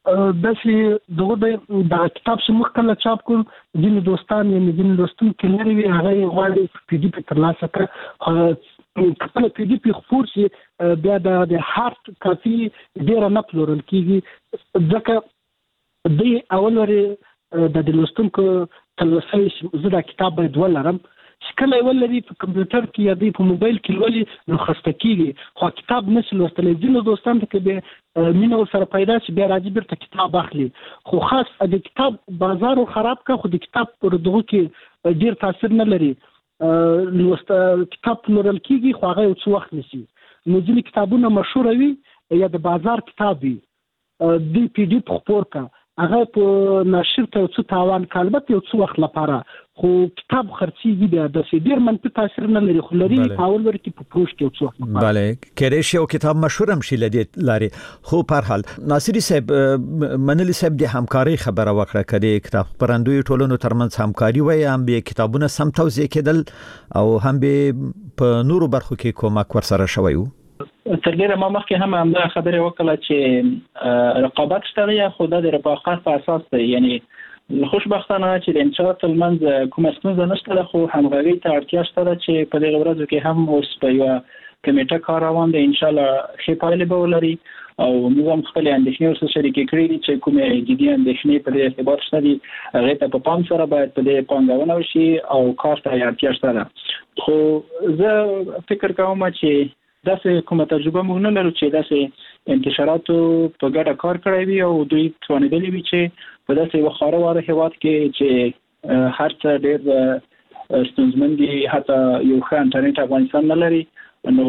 داسې دغه د کتاب سمخ کله چاپ کول ځینې دوستان یعنی ځینې دوستان کې لري وي هغه غواړي پی ډی پی ترلاسه کړي کله پی ډی پی خپور شي بیا د هارد کاپي ډیره نه پلورل کیږي ځکه د اول ورې د لوستونکو تلوسه زه دا کتاب باید ولرم کله ولري په کمپیوټر کې یا د په موبایل کې ولري نو خسته کیږي خو کتاب نشي لوستلی ځینې دوستان ته به مینه سره پیدا شي بیا راځي بیرته کتاب اخلي خو خاص د کتاب بازار خراب کا خو د کتاب پر دغه کې ډیر تاثیر نه لري لوست کتاب پلورل کیږي خو هغه یو څه وخت نشي نو ځینې کتابونه مشهور وي یا د بازار کتاب وي د پی ډی پی خپور کا هغه په ناشر ته څه تاوان کالبت یو څه وخت لپاره خو کتاب خرڅيږي بیا د ډیر منفي تاثیر نه لري خو لري په اول ورته په پوښت کې څه وخت bale کېږي یو کتاب مشهور هم شي لدی لاري خو په هر حال ناصری صاحب منلی صاحب د همکاري خبره وکړه کړي کتاب پرندوی ټولنو ترمنځ همکاري وای هم به کتابونه سم توزیع کېدل او هم به په نورو برخو کې کومک ورسره شوی وو تر ډیره ما مخکې هم همدا خبره وکړه چې رقابت شته خو د رقابت په اساس دی یعنی خوشبختانه چې د انشاءات المنځ کومه ستونزه نشته خو همغږي ته اړتیا شته چې په دې ورځو کې هم اوس په یو کمیټه کار روان دی ان شاء الله ښه پایله به ولري او موږ هم خپل اندېښنې سره شریکې کړې دي چې کومه جدي اندېښنې په دې ارتباط شته دي هغه ته په پام سره باید په دې پانګونه وشي او کار ته اړتیا شته خو زه فکر کوم چې داسې کومه تجربه موږ نه لرو چې داسې انتشاراتو په ګډه کار کړی وي او دوی توانېدلي وي چې په داسې یو خاوره واره هېواد کې چې هر څه ډېر ستونزمن دي حتی یو ښه انټرنیټ افغانستان نه لري نو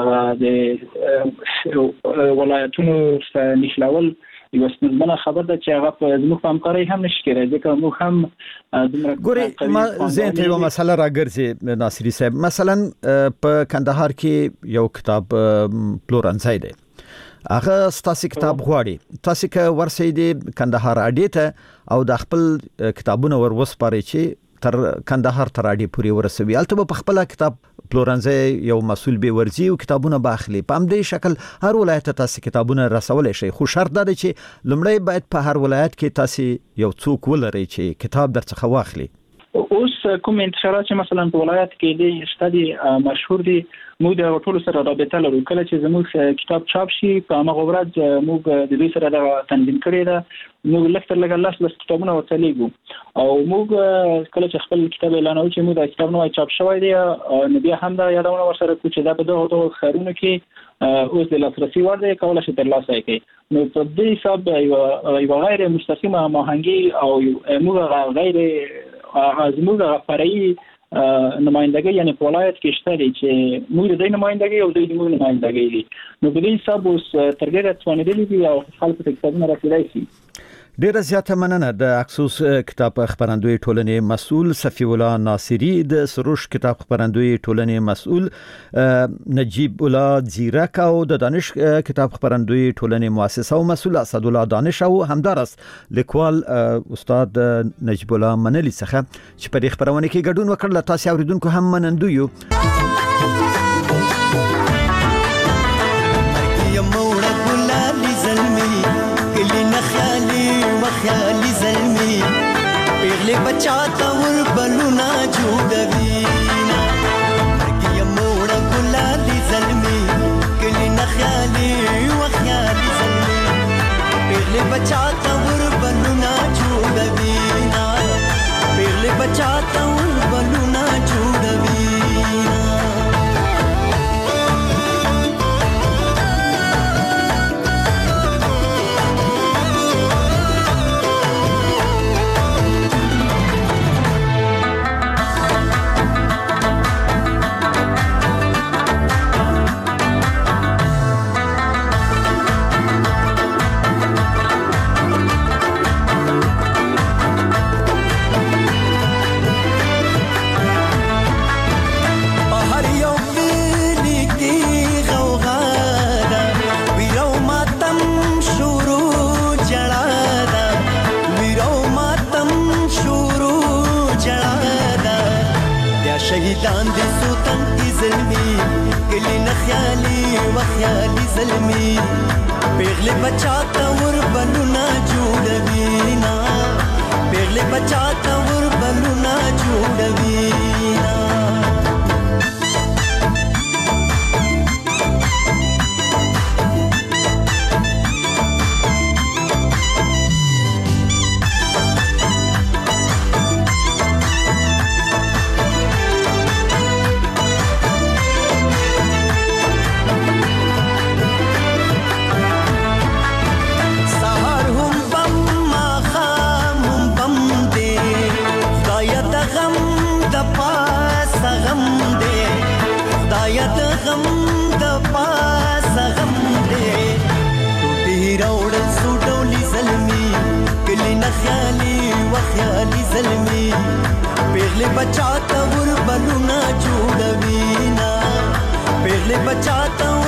د ولایتونو نښلول یو ستونزمنه خبر ده چې هغه په زموږ په همکارۍ هم نشي کېدای ځکه موږ هم ګورې ما ذهن ته یو مسله راګرځي ناصری صاحب مثلا په کندهار کې یو کتاب پلورنځی دی هغه ستاسو کتاب غواړي تاسو که ورسې د کندهار اډې ته او د خپل کتابونه ور وسپارئ چې تر کندهار تر اډې پورې ورسوي البته په خپل کتاب پلورنځي یو مسؤل به ورزي او کتابونه باخلي په همدې شکل هر ولایت ته تاسو کتابونه رسولای شي خو شرط ده چې لمړی باید په هر ولایت کې تاسو یو څوک ولرئ چې کتاب درڅخه واخلي اوس کوم انتشارات چې مثلا په ولایت کې دي شتدي مشهور دي موږ د ټولو سره رابطه لرو کله چې زموږ کتاب چاپ شي په هغه ورځ موږ د دوی سره د تنظیم کړی دا موږ لکه لږه لاس لاس کتابونه ورتلېګو او موږ کله چې خپل کتاب اعلانوي چې موږ د کتاب نوې چاپ شوی دی نو بیا هم دا یادونه ورسره کوي چې دا په دغه ډول خارونه کې اوس د لاسرسي وړ دی کولای شي ترلاسه کړي نو په دې حساب یو غیر مستقیمه ماهنګي او موږ غیر ازموږ فرعي نمائندګي یعنی په ولایت کې شته دي چې موږ د نمائندګي او د موږ نمائندګي دي نو په دې حساب اوس ترګه ځوانېدلې دي او خلکو ته کتابونه رسیدای شي ډیره زیاته مننه د اکسوس کتاب خبرندوی ټولنې مسؤل صفی الله ناصری د سروش کتاب خبرندوی ټولنې مسؤل نجیب الله زیرک او د دانش کتاب خبرندوی ټولنې مؤسسه او مسؤل اسد الله دانش او همدارس لیکوال استاد نجیب الله منلی څخه چې په خبرونه کې ګډون وکړل تاسو اوریدونکو هم منندو یو خیالي زلمي پیغلې بچاته ور بلونا جوړوينا مرګي موړه ګلالي زلمي کلی نه خیالي و خیالي زلمي پیغلې بچاته ور بلونا جوړوينا پیغلې بچاته ور بلونا جوړوينا شهیدان دي سوتن کی زلمی کلی نه خیالي و خیالي زلمی پیغله بچاته ور بلونا جو زلمی پیغله بچاته ور بلونه جوړوي نا پیغله بچاته